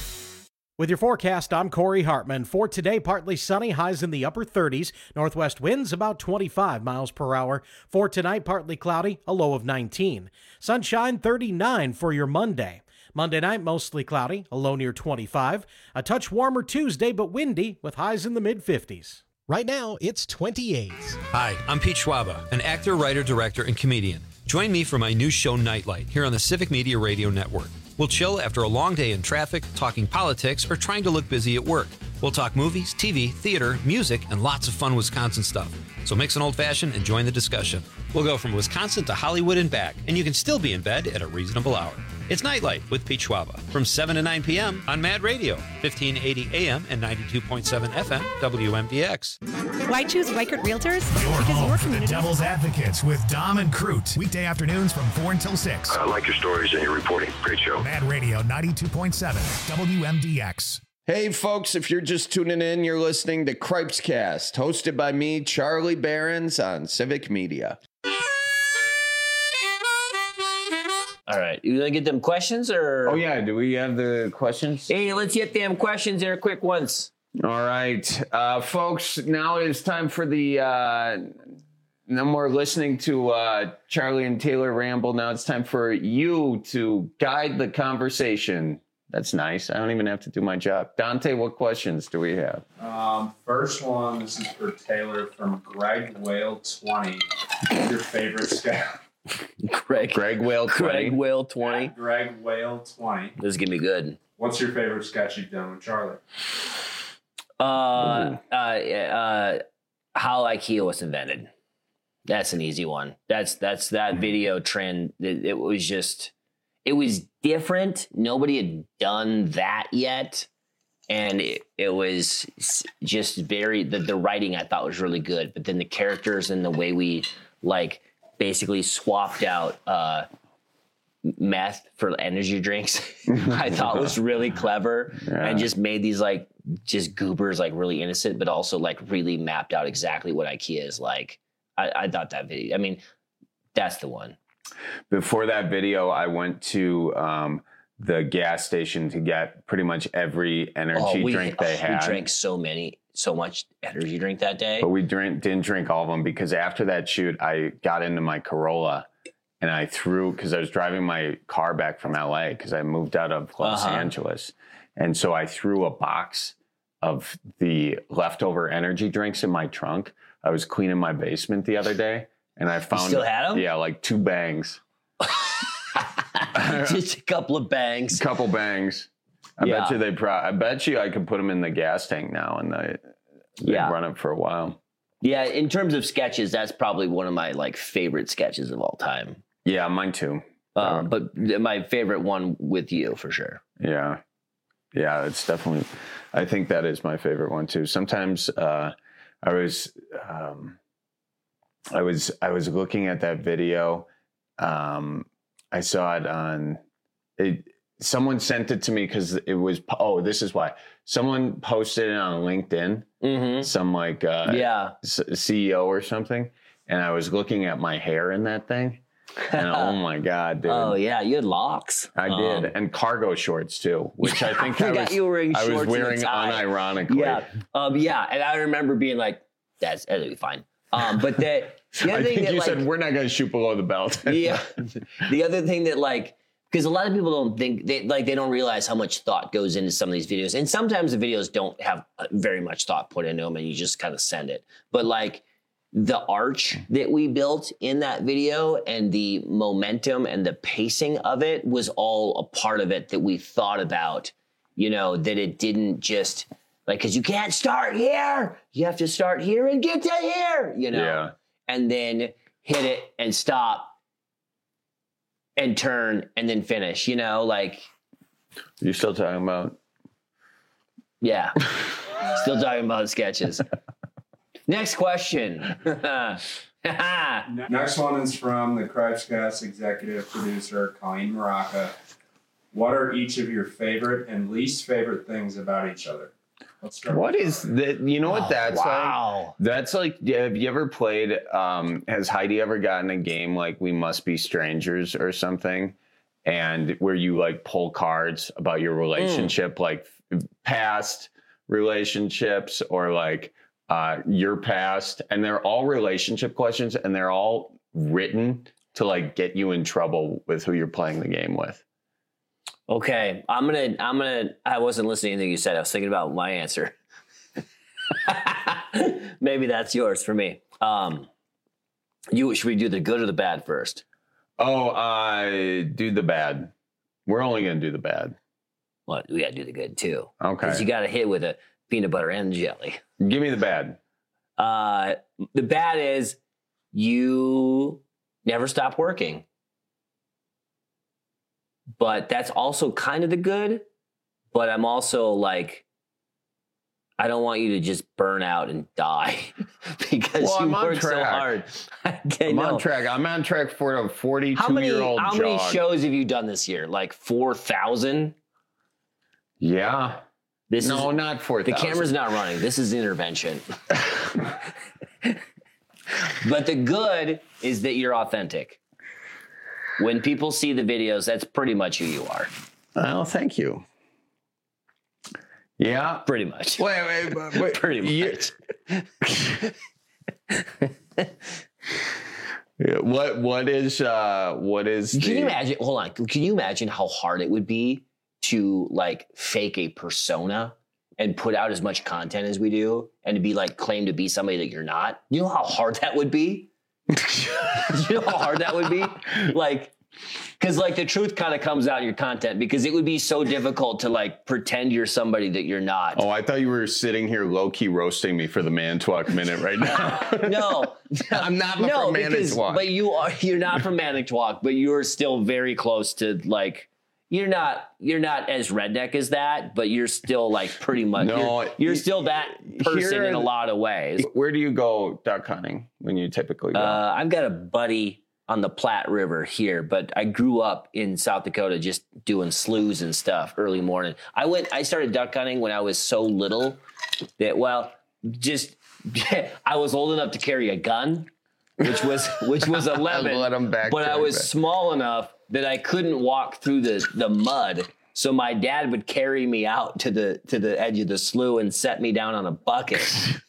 With your forecast, I'm Corey Hartman. For today, partly sunny, highs in the upper thirties. Northwest winds about twenty-five miles per hour. For tonight, partly cloudy, a low of nineteen. Sunshine thirty-nine for your Monday. Monday night, mostly cloudy, a low near twenty-five. A touch warmer Tuesday, but windy, with highs in the mid-fifties. Right now, it's twenty-eight. Hi, I'm Pete Schwaba, an actor, writer, director, and comedian. Join me for my new show, Nightlight, here on the Civic Media Radio Network. We'll chill after a long day in traffic, talking politics, or trying to look busy at work. We'll talk movies, T V, theater, music, and lots of fun Wisconsin stuff. So mix an old-fashioned and join the discussion. We'll go from Wisconsin to Hollywood and back, and you can still be in bed at a reasonable hour. It's Nightlight with Pete Schwaba from seven to nine p.m. on Mad Radio, fifteen eighty A M and ninety-two point seven F M, W M D X. Why choose Weichert Realtors? Your Because home your for the community... Devil's Advocates with Dom and Crute. Weekday afternoons from four until six. I like your stories and your reporting. Great show. Mad Radio ninety-two point seven, W M D X. Hey, folks, if you're just tuning in, you're listening to Cripes Cast, hosted by me, Charlie Behrens, on Civic Media. All right. You gonna get them questions or? Oh yeah. Do we have the questions? Hey, let's get them questions. They're quick ones. All right, uh, folks. Now it is time for the. Uh, no more listening to uh, Charlie and Taylor ramble. Now it's time for you to guide the conversation. That's nice. I don't even have to do my job. Dante, what questions do we have? Um, first one. This is for Taylor from Greg Whale twenty. What's your favorite scout? Greg. Greg Whale twenty. Greg Whale twenty. Greg Whale twenty. This is gonna be good. What's your favorite sketch you've done with Charlie? Uh, uh, uh, how IKEA was invented. That's an easy one. That's that's that video trend. It, it was just, it was different. Nobody had done that yet, and it, it was just very. The, the writing I thought was really good, but then the characters and the way we like basically swapped out uh, meth for energy drinks, I thought was really clever, yeah. and just made these like just goobers like really innocent, but also like really mapped out exactly what IKEA is like. I, I thought that video, I mean, that's the one. Before that video, I went to um, the gas station to get pretty much every energy oh, we, drink they oh, had. We drank so many, so much energy drink that day. But we drink, didn't drink all of them because after that shoot, I got into my Corolla and I threw, because I was driving my car back from L A because I moved out of Los uh-huh. Angeles. And so I threw a box of the leftover energy drinks in my trunk. I was cleaning my basement the other day, and I found you still had them? Yeah, like two bangs. Just a couple of bangs. Couple bangs. I Yeah. bet you they. Pro- I bet you I could put them in the gas tank now, and they they Yeah. run it for a while. Yeah, in terms of sketches, that's probably one of my like favorite sketches of all time. Yeah, mine too. Um, but my favorite one with you for sure. Yeah, yeah, it's definitely. I think that is my favorite one too. Sometimes uh, I was, um, I was, I was looking at that video. Um, I saw it on. It. Someone sent it to me because it was. Oh, this is why. Someone posted it on LinkedIn. Mm-hmm. Some like uh, yeah, C E O or something, and I was looking at my hair in that thing. And oh my God, dude. Oh yeah, you had locks. I um, did. And cargo shorts too, which I think I, I was, you were wearing I was shorts wearing unironically. Yeah. Um, yeah. And I remember being like, that's that'll be fine. Um, but the, the other I thing think that you like, said we're not gonna shoot below the belt. Yeah. The other thing that like, because a lot of people don't think they like they don't realize how much thought goes into some of these videos. And sometimes the videos don't have very much thought put into them and you just kind of send it. But like the arch that we built in that video and the momentum and the pacing of it was all a part of it that we thought about, you know, that it didn't just like, cause you can't start here. You have to start here and get to here, you know, Yeah. and then hit it and stop and turn and then finish, you know, like. You still talking about? Yeah. Still talking about sketches. Next question. Next one is from the Cripescast executive producer, Colleen Maraca. What are each of your favorite and least favorite things about each other? Let's start. What is that? You know what Oh, that's wow. like? That's like, yeah, have you ever played, um, has Heidi ever gotten a game like We Must Be Strangers or something? And where you like pull cards about your relationship, like past relationships or like uh, your past. And they're all relationship questions and they're all written to like get you in trouble with who you're playing the game with. Okay, I'm gonna, I'm gonna, I wasn't listening to anything you said. I was thinking about my answer. Maybe that's yours for me. Um, you, should we do the good or the bad first? Oh, uh, do the bad. We're only going to do the bad. Well, we got to do the good too. Okay. Because you got to hit with a peanut butter and jelly. Give me the bad. Uh, the bad is you never stop working. But that's also kind of the good. But I'm also like, I don't want you to just burn out and die because Well, you I'm on work so track. hard. Okay, I'm no. on track. I'm on track for a How many, forty-two-year-old how jog. many shows have you done this year? Like four thousand? Yeah. This no, is, not four thousand. The camera's not running. This is intervention. But the good is that you're authentic. When people see the videos, that's pretty much who you are. Oh, thank you. Yeah. Pretty much. Wait, wait, but, but pretty much. Yeah, what what is uh what is Can the, you imagine hold on. Can you imagine how hard it would be to like fake a persona and put out as much content as we do and to be like claim to be somebody that you're not? You know how hard that would be? You know how hard that would be? Like, because like the truth kind of comes out in your content because it would be so difficult to like pretend you're somebody that you're not. Oh, I thought you were sitting here low-key roasting me for the Man-Twalk minute right now. No. I'm not no, from because, Manitowoc. But you are you're not from Manitowoc, but you're still very close to like you're not you're not as redneck as that, but you're still like pretty much No, you're, you're still that person in a lot of ways. Where do you go duck hunting when you typically go? Uh, I've got a buddy on the Platte River here, but I grew up in South Dakota just doing sloughs and stuff early morning. I went, I started duck hunting when I was so little that, well, just, I was old enough to carry a gun, which was, which was eleven, Let 'em back but I there, was but- small enough that I couldn't walk through the, the mud. So my dad would carry me out to the, to the edge of the slough and set me down on a bucket.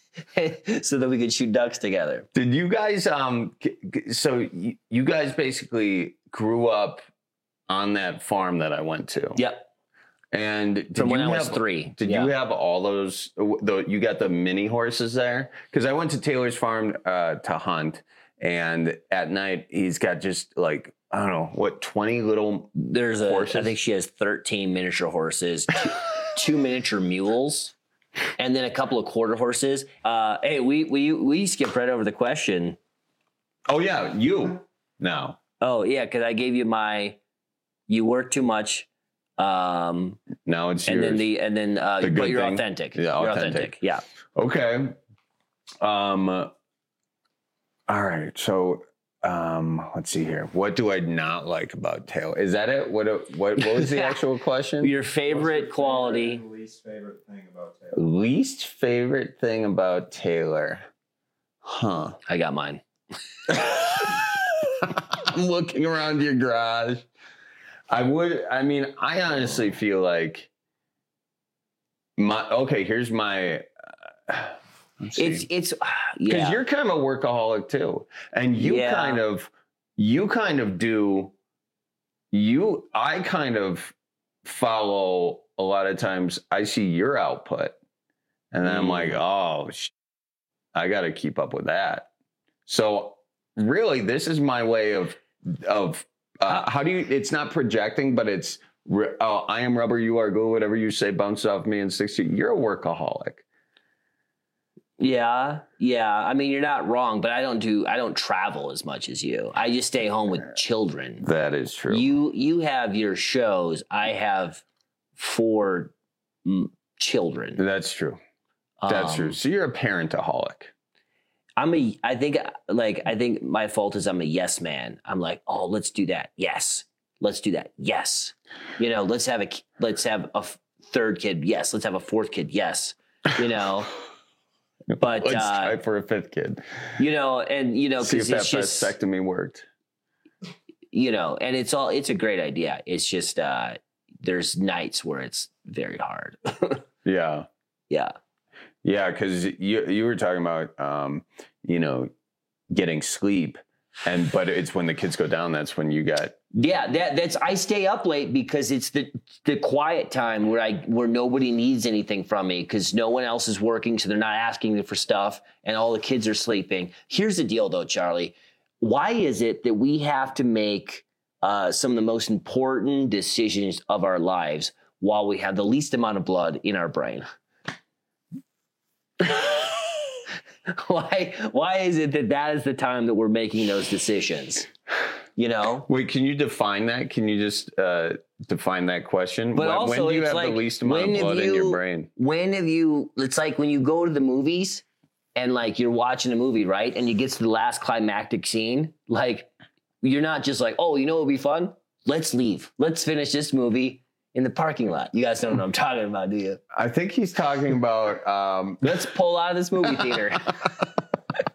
So that we could shoot ducks together. Did you guys, um, so you, you guys basically grew up on that farm that I went to? Yep. And did From when you I was have, three. Did Yeah. you have all those, the, you got the mini horses there? Because I went to Taylor's farm uh, to hunt, and at night he's got just like, I don't know, what, twenty little There's a, horses? I think she has thirteen miniature horses, two, two miniature mules, and then a couple of quarter horses. Uh, hey, we we we skipped right over the question. Oh yeah, you no. Oh yeah, because I gave you my. You work too much. Um, now it's and yours. then the and then uh, The but good you're thing. authentic. Yeah, You're authentic. authentic. Yeah. Okay. Um. All right. So, um. Let's see here. What do I not like about Taylor? Is that it? What? What? What was the actual question? Your favorite quality. And least favorite thing about Taylor. Least favorite thing about Taylor? Huh. I got mine. I'm looking around your garage. I would, I mean, I honestly feel like my, okay, here's my, uh, It's it's because yeah. you're kind of a workaholic too. And you Yeah. kind of, you kind of do, you, I kind of follow a lot of times. I see your output and then I'm Mm. like, oh, sh- I got to keep up with that. So really, this is my way of, of, uh, how do you, it's not projecting, but it's, re- oh, I am rubber, you are glue, whatever you say, bounce off me and sticks to you. You're a workaholic. Yeah, yeah. I mean, you're not wrong, but I don't do. I don't travel as much as you. I just stay home with children. That is true. You you have your shows. I have four mm, children. That's true. That's Um, true. So you're a parentaholic. I'm a. I think like I think my fault is I'm a yes man. I'm like, oh, let's do that. Yes, let's do that. Yes, you know, let's have a let's have a f- third kid. Yes, let's have a fourth kid. Yes, you know. But Let's uh, try for a fifth kid. You know, and you know, See if because that it's just vasectomy worked. you know, and it's all it's a great idea. It's just uh there's nights where it's very hard. Yeah. Yeah. Yeah, because you you were talking about um, you know, getting sleep, and but it's when the kids go down, that's when you got Yeah, that that's I stay up late because it's the the quiet time where I where nobody needs anything from me because no one else is working, so they're not asking me for stuff, and all the kids are sleeping. Here's the deal, though, Charlie. Why is it that we have to make uh, some of the most important decisions of our lives while we have the least amount of blood in our brain? why why is it that that is the time that we're making those decisions? You know? Wait, can you define that? Can you just uh, define that question? But when, also, when do you it's have like, the least amount when of have blood in you- your brain? When have you, it's like when you go to the movies and like you're watching a movie, right? And you get to the last climactic scene, like you're not just like, oh, you know what would be fun? Let's leave. Let's finish this movie in the parking lot. You guys don't know what I'm talking about, do you? I think he's talking about. Um, Let's pull out of this movie theater.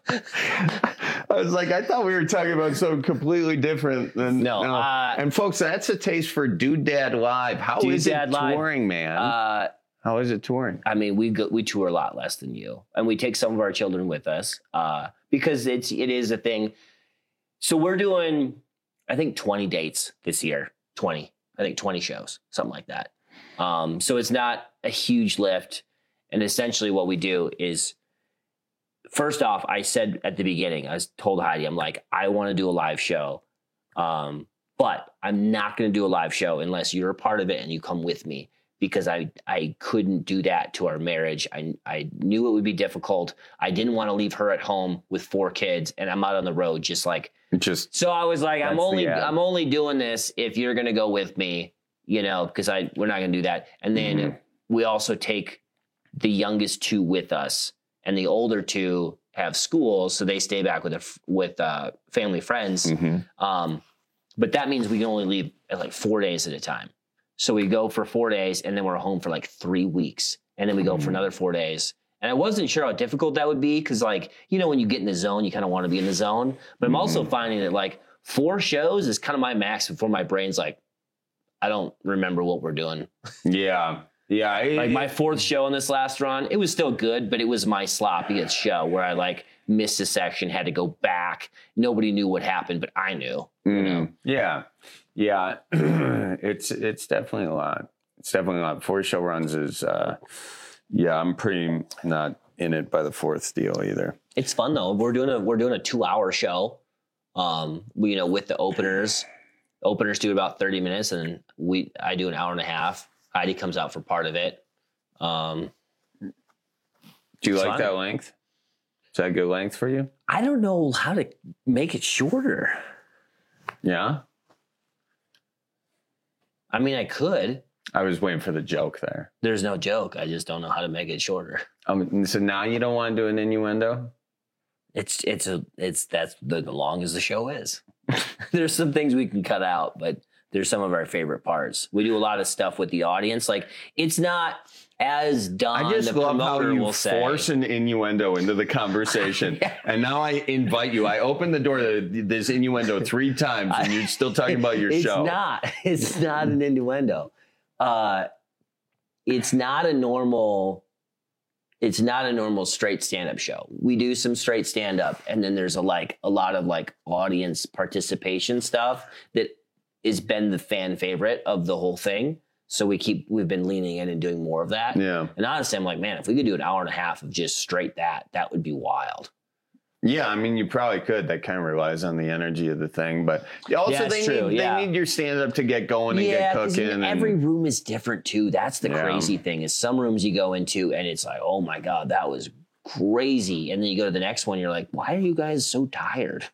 I was like, I thought we were talking about something completely different than no. no. Uh, and folks, that's a taste for Dude Dad Live. How Dude is Dad it Live. touring, man? Uh, How is it touring? I mean, we go, we tour a lot less than you, and we take some of our children with us uh, because it's it is a thing. So we're doing, I think, twenty dates this year. twenty, I think, twenty shows, something like that. Um, so it's not a huge lift, and essentially what we do is, first off, I said at the beginning, I was told Heidi, I'm like, I want to do a live show, um, but I'm not going to do a live show unless you're a part of it and you come with me. Because I, I couldn't do that to our marriage. I I knew it would be difficult. I didn't want to leave her at home with four kids, and I'm out on the road just like just. So I was like, I'm only ad. I'm only doing this if you're gonna go with me, you know, because I we're not gonna do that. And then mm-hmm. we also take the youngest two with us, and the older two have schools, so they stay back with a, with uh, family friends. Mm-hmm. Um, but that means we can only leave at like four days at a time. So we go for four days and then we're home for like three weeks. And then we go for another four days. And I wasn't sure how difficult that would be because, like, you know, when you get in the zone, you kind of want to be in the zone. But I'm also finding that like four shows is kind of my max before my brain's like, I don't remember what we're doing. Yeah. Yeah. It, like my fourth show on this last run, it was still good, but it was my sloppiest show where I like missed a section, had to go back. Nobody knew what happened, but I knew. Mm, you know? Yeah. Yeah, it's it's definitely a lot. It's definitely a lot. Four show runs is, uh, yeah, I'm pretty not in it by the fourth deal either. It's fun though. We're doing a we're doing a two hour show. Um, we, you know, with the openers, openers do about thirty minutes, and we I do an hour and a half. Heidi comes out for part of it. Um, do you like fun. that length? Is that a good length for you? I don't know how to make it shorter. Yeah. I mean, I could. I was waiting for the joke there. There's no joke. I just don't know how to make it shorter. Um, so now you don't want to do an innuendo? It's it's a it's that's the, the long as the show is. There's some things we can cut out, but there's some of our favorite parts. We do a lot of stuff with the audience. Like it's not as done. I just the love how you will force say. an innuendo into the conversation. Yeah. And now I invite you. I open the door to this innuendo three times and you're still talking about your it's show. It's not. It's not an innuendo. Uh, it's not a normal, it's not a normal straight stand-up show. We do some straight stand-up and then there's a like a lot of like audience participation stuff that has been the fan favorite of the whole thing. So we keep, we've been leaning in and doing more of that. Yeah. And honestly, I'm like, man, if we could do an hour and a half of just straight that, that would be wild. Yeah, I mean, you probably could. That kind of relies on the energy of the thing. But also, yeah, they, true, need, yeah. they need your stand-up to get going and yeah, get cooking. And and every room is different, too. That's the Yeah. crazy thing is some rooms you go into and it's like, oh, my God, that was crazy. And then you go to the next one, you're like, why are you guys so tired?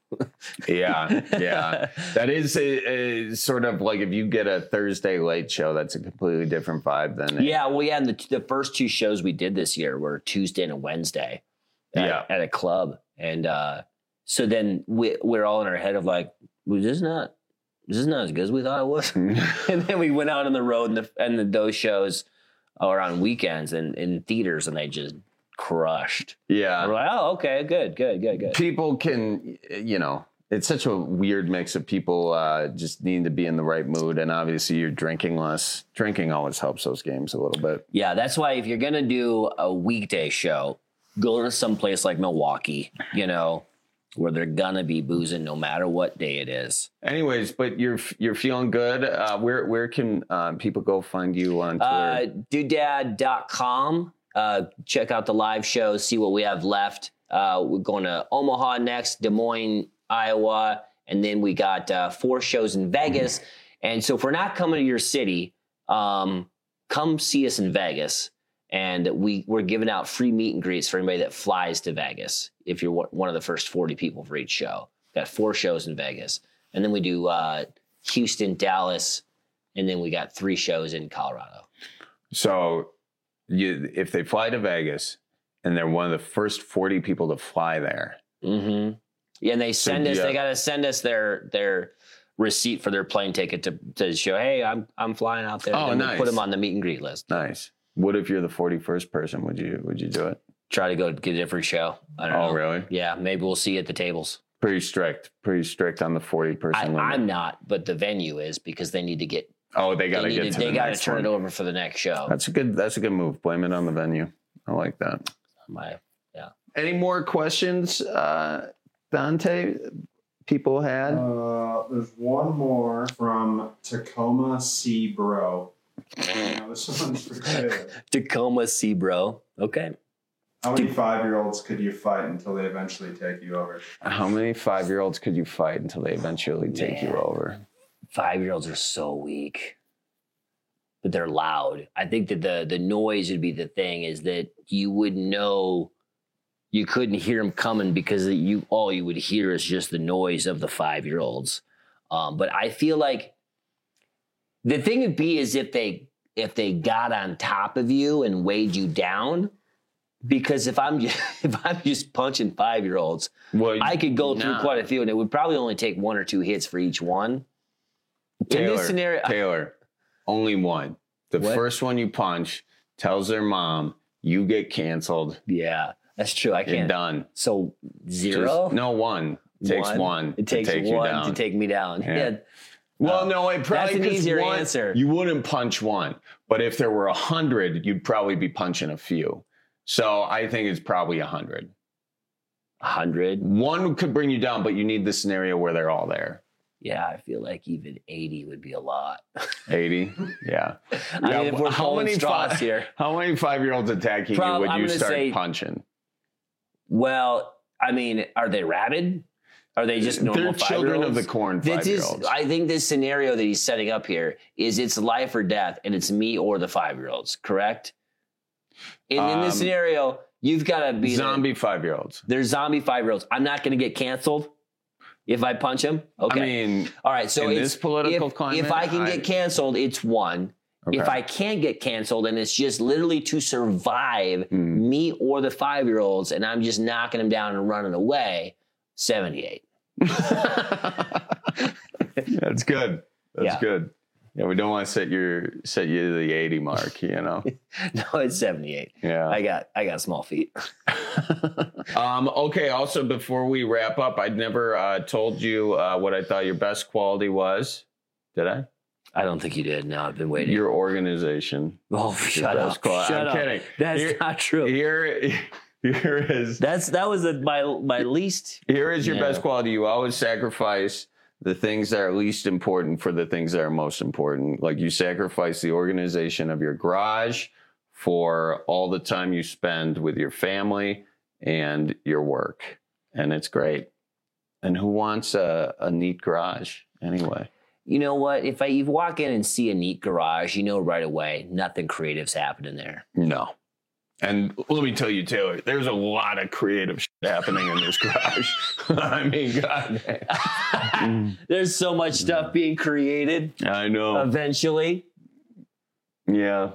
yeah, yeah. That is a, a sort of like if you get a Thursday late show, that's a completely different vibe than a, Yeah, well, yeah, and the, the first two shows we did this year were Tuesday and a Wednesday at, Yeah. at a club. And uh, so then we, we're all in our head of like, was this not, this is not as good as we thought it was. And then we went out on the road and, the, and the, those shows are on weekends and in theaters and they just crushed. Yeah. We're like, oh, okay, good, good, good, good. People can, you know, it's such a weird mix of people uh, just need to be in the right mood. And obviously you're drinking less. Drinking always helps those games a little bit. Yeah, that's why if you're going to do a weekday show, go to some place like Milwaukee, you know, where they're going to be boozing no matter what day it is. Anyways, but you're you're feeling good. Uh, where where can uh, people go find you on Twitter? Uh, doodad dot com. Uh, check out the live shows, see what we have left. Uh, we're going to Omaha next, Des Moines, Iowa, and then we got uh, four shows in Vegas. And so if we're not coming to your city, um, come see us in Vegas. And we, we're giving out free meet and greets for anybody that flies to Vegas if you're one of the first forty people for each show. Got four shows in Vegas. And then we do uh, Houston, Dallas, and then we got three shows in Colorado. So you, if they fly to Vegas and they're one of the first forty people to fly there. Mm-hmm. Yeah, and they send So, us, yeah. they got to send us their their receipt for their plane ticket to, to show, hey, I'm I'm flying out there. Oh, and nice. We'll put them on the meet and greet list. Nice. What if you're the forty-first person? Would you would you do it? try to go get a different show. I don't Oh, know. really? Yeah, maybe we'll see you at the tables. Pretty strict. Pretty strict on the forty person I, limit. I'm not, but the venue is because they need to get. Oh, they got to need get to They the got to next turn one. it over for the next show. That's a good. That's a good move. Blame it on the venue. I like that. My, yeah. Any more questions, uh, Dante? People had. Uh, there's one more from Tacoma C Bro. Now, this one's for Taylor. Tacoma C Bro. Okay. How many five-year-olds could you fight until they eventually take you over? How many five year olds could you fight until they eventually take Man. you over? Five year olds are so weak, but they're loud. I think that the the noise would be the thing. Is that you wouldn't know. You couldn't hear them coming because you all you would hear is just the noise of the five-year-olds. Um, but I feel like the thing would be is if they if they got on top of you and weighed you down. Because if I'm just, if I'm just punching five-year-olds, well, I could go nah. through quite a few, and it would probably only take one or two hits for each one. Taylor, In this scenario, Taylor, only one. The What? first one you punch tells their mom you get canceled. Yeah, that's true. I You're can't. done. So zero? Just- no, one. It takes one. It takes to take you one down. to take me down. Yeah. Yeah. Well, Uh, no, it probably that's an 'cause easier one, answer. You wouldn't punch one, but if there were a hundred, you'd probably be punching a few. So I think it's probably a hundred. A hundred. One could bring you down, but you need the scenario where they're all there. Yeah, I feel like even eighty would be a lot. Eighty, yeah. I mean, if we're how pulling many straws five, here. How many five-year-olds attacking Prob- you would I'm you gonna start say- punching? Well, I mean, are they rabid? Are they just normal They're children of the corn This is- five-year-olds. I think this scenario that he's setting up here is it's life or death, and it's me or the five-year-olds, correct? And in this Um, scenario, you've got to be Zombie five-year-olds. They're zombie five-year-olds. I'm not going to get canceled if I punch them. Okay. I mean, all right. So in it's, this political if, climate, if I can I- get canceled, it's one. Okay. If I can't get canceled, and it's just literally to survive Hmm. me or the five-year-olds, and I'm just knocking them down and running away, seventy-eight. That's good. That's Yeah. good. Yeah, we don't want to set your set you to the eighty mark, you know. No, it's seventy-eight. Yeah. I got I got small feet. Um, okay, also before we wrap up, I'd never uh, told you uh, what I thought your best quality was. Did I? I don't think you did. No, I've been waiting. Your organization. Oh, Your shut best up. quality. Shut I'm up. kidding. That's Here- not true. Here, here is That's that was the, my my least. here is your Yeah. best quality. You always sacrifice the things that are least important for the things that are most important. Like you sacrifice the organization of your garage for all the time you spend with your family and your work. And it's great. And who wants a, a neat garage anyway? You know what? If I you walk in and see a neat garage, you know right away nothing creative's happening there. No. And let me tell you, Taylor, there's a lot of creative shit happening in this garage. I mean, God. There's so much stuff being created I know. eventually. Yeah.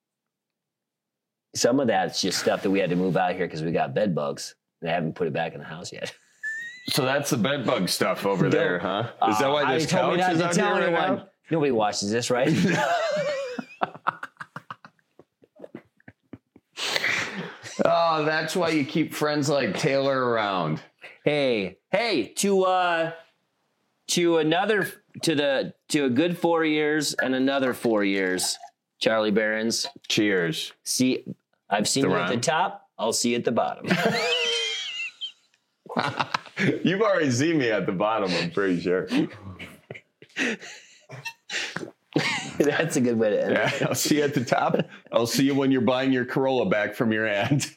Some of that's just stuff that we had to move out here because we got bed bugs. And I haven't put it back in the house yet. So that's the bed bug stuff over there, huh? Is that Uh, why I this told me couch not is to out tell here right anyone. now? Nobody watches this, right? Oh, that's why you keep friends like Taylor around. Hey, hey, to uh to another to the to a good four years and another four years, Charlie Barons. Cheers. See, I've seen The you at the rhyme? top. I'll see you at the bottom. You've already seen me at the bottom, I'm pretty sure. That's a good way to end Yeah, it. I'll see you at the top. I'll see you when you're buying your Corolla back from your aunt.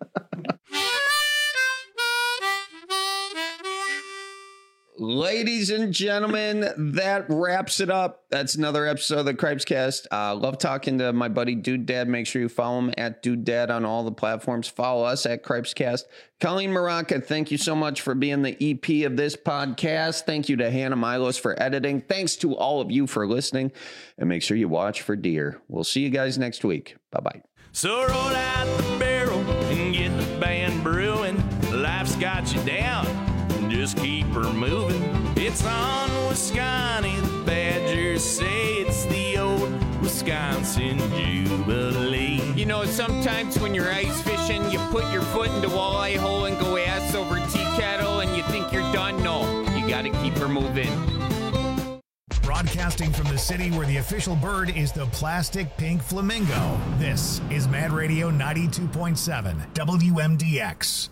Ladies and gentlemen, that wraps it up. That's another episode of the Cripes Cast. Uh, love talking to my buddy Dude Dad. Make sure you follow him at Dude Dad on all the platforms. Follow us at Cripes Cast. Colleen Maraca, thank you so much for being the E P of this podcast. Thank you to Hannah Milos for editing. Thanks to all of you for listening. And make sure you watch for deer. We'll see you guys next week. Bye-bye. So roll out the barrel and get the band brewing. Life's got you down, just keep her moving. It's on Wisconsin, the Badgers say it's the old Wisconsin. Wisconsin Jubilee. You know, sometimes when you're ice fishing, you put your foot in the walleye hole and go ass over tea kettle and you think you're done. No, you gotta keep her moving. Broadcasting from the city where the official bird is the plastic pink flamingo, this is Mad Radio ninety-two point seven W M D X.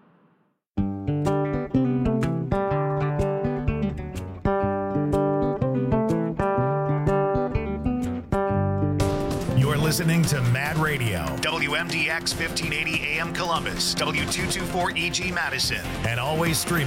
You're listening to Mad Radio, W M D X fifteen eighty A M Columbus, W two twenty-four E G Madison, and always streaming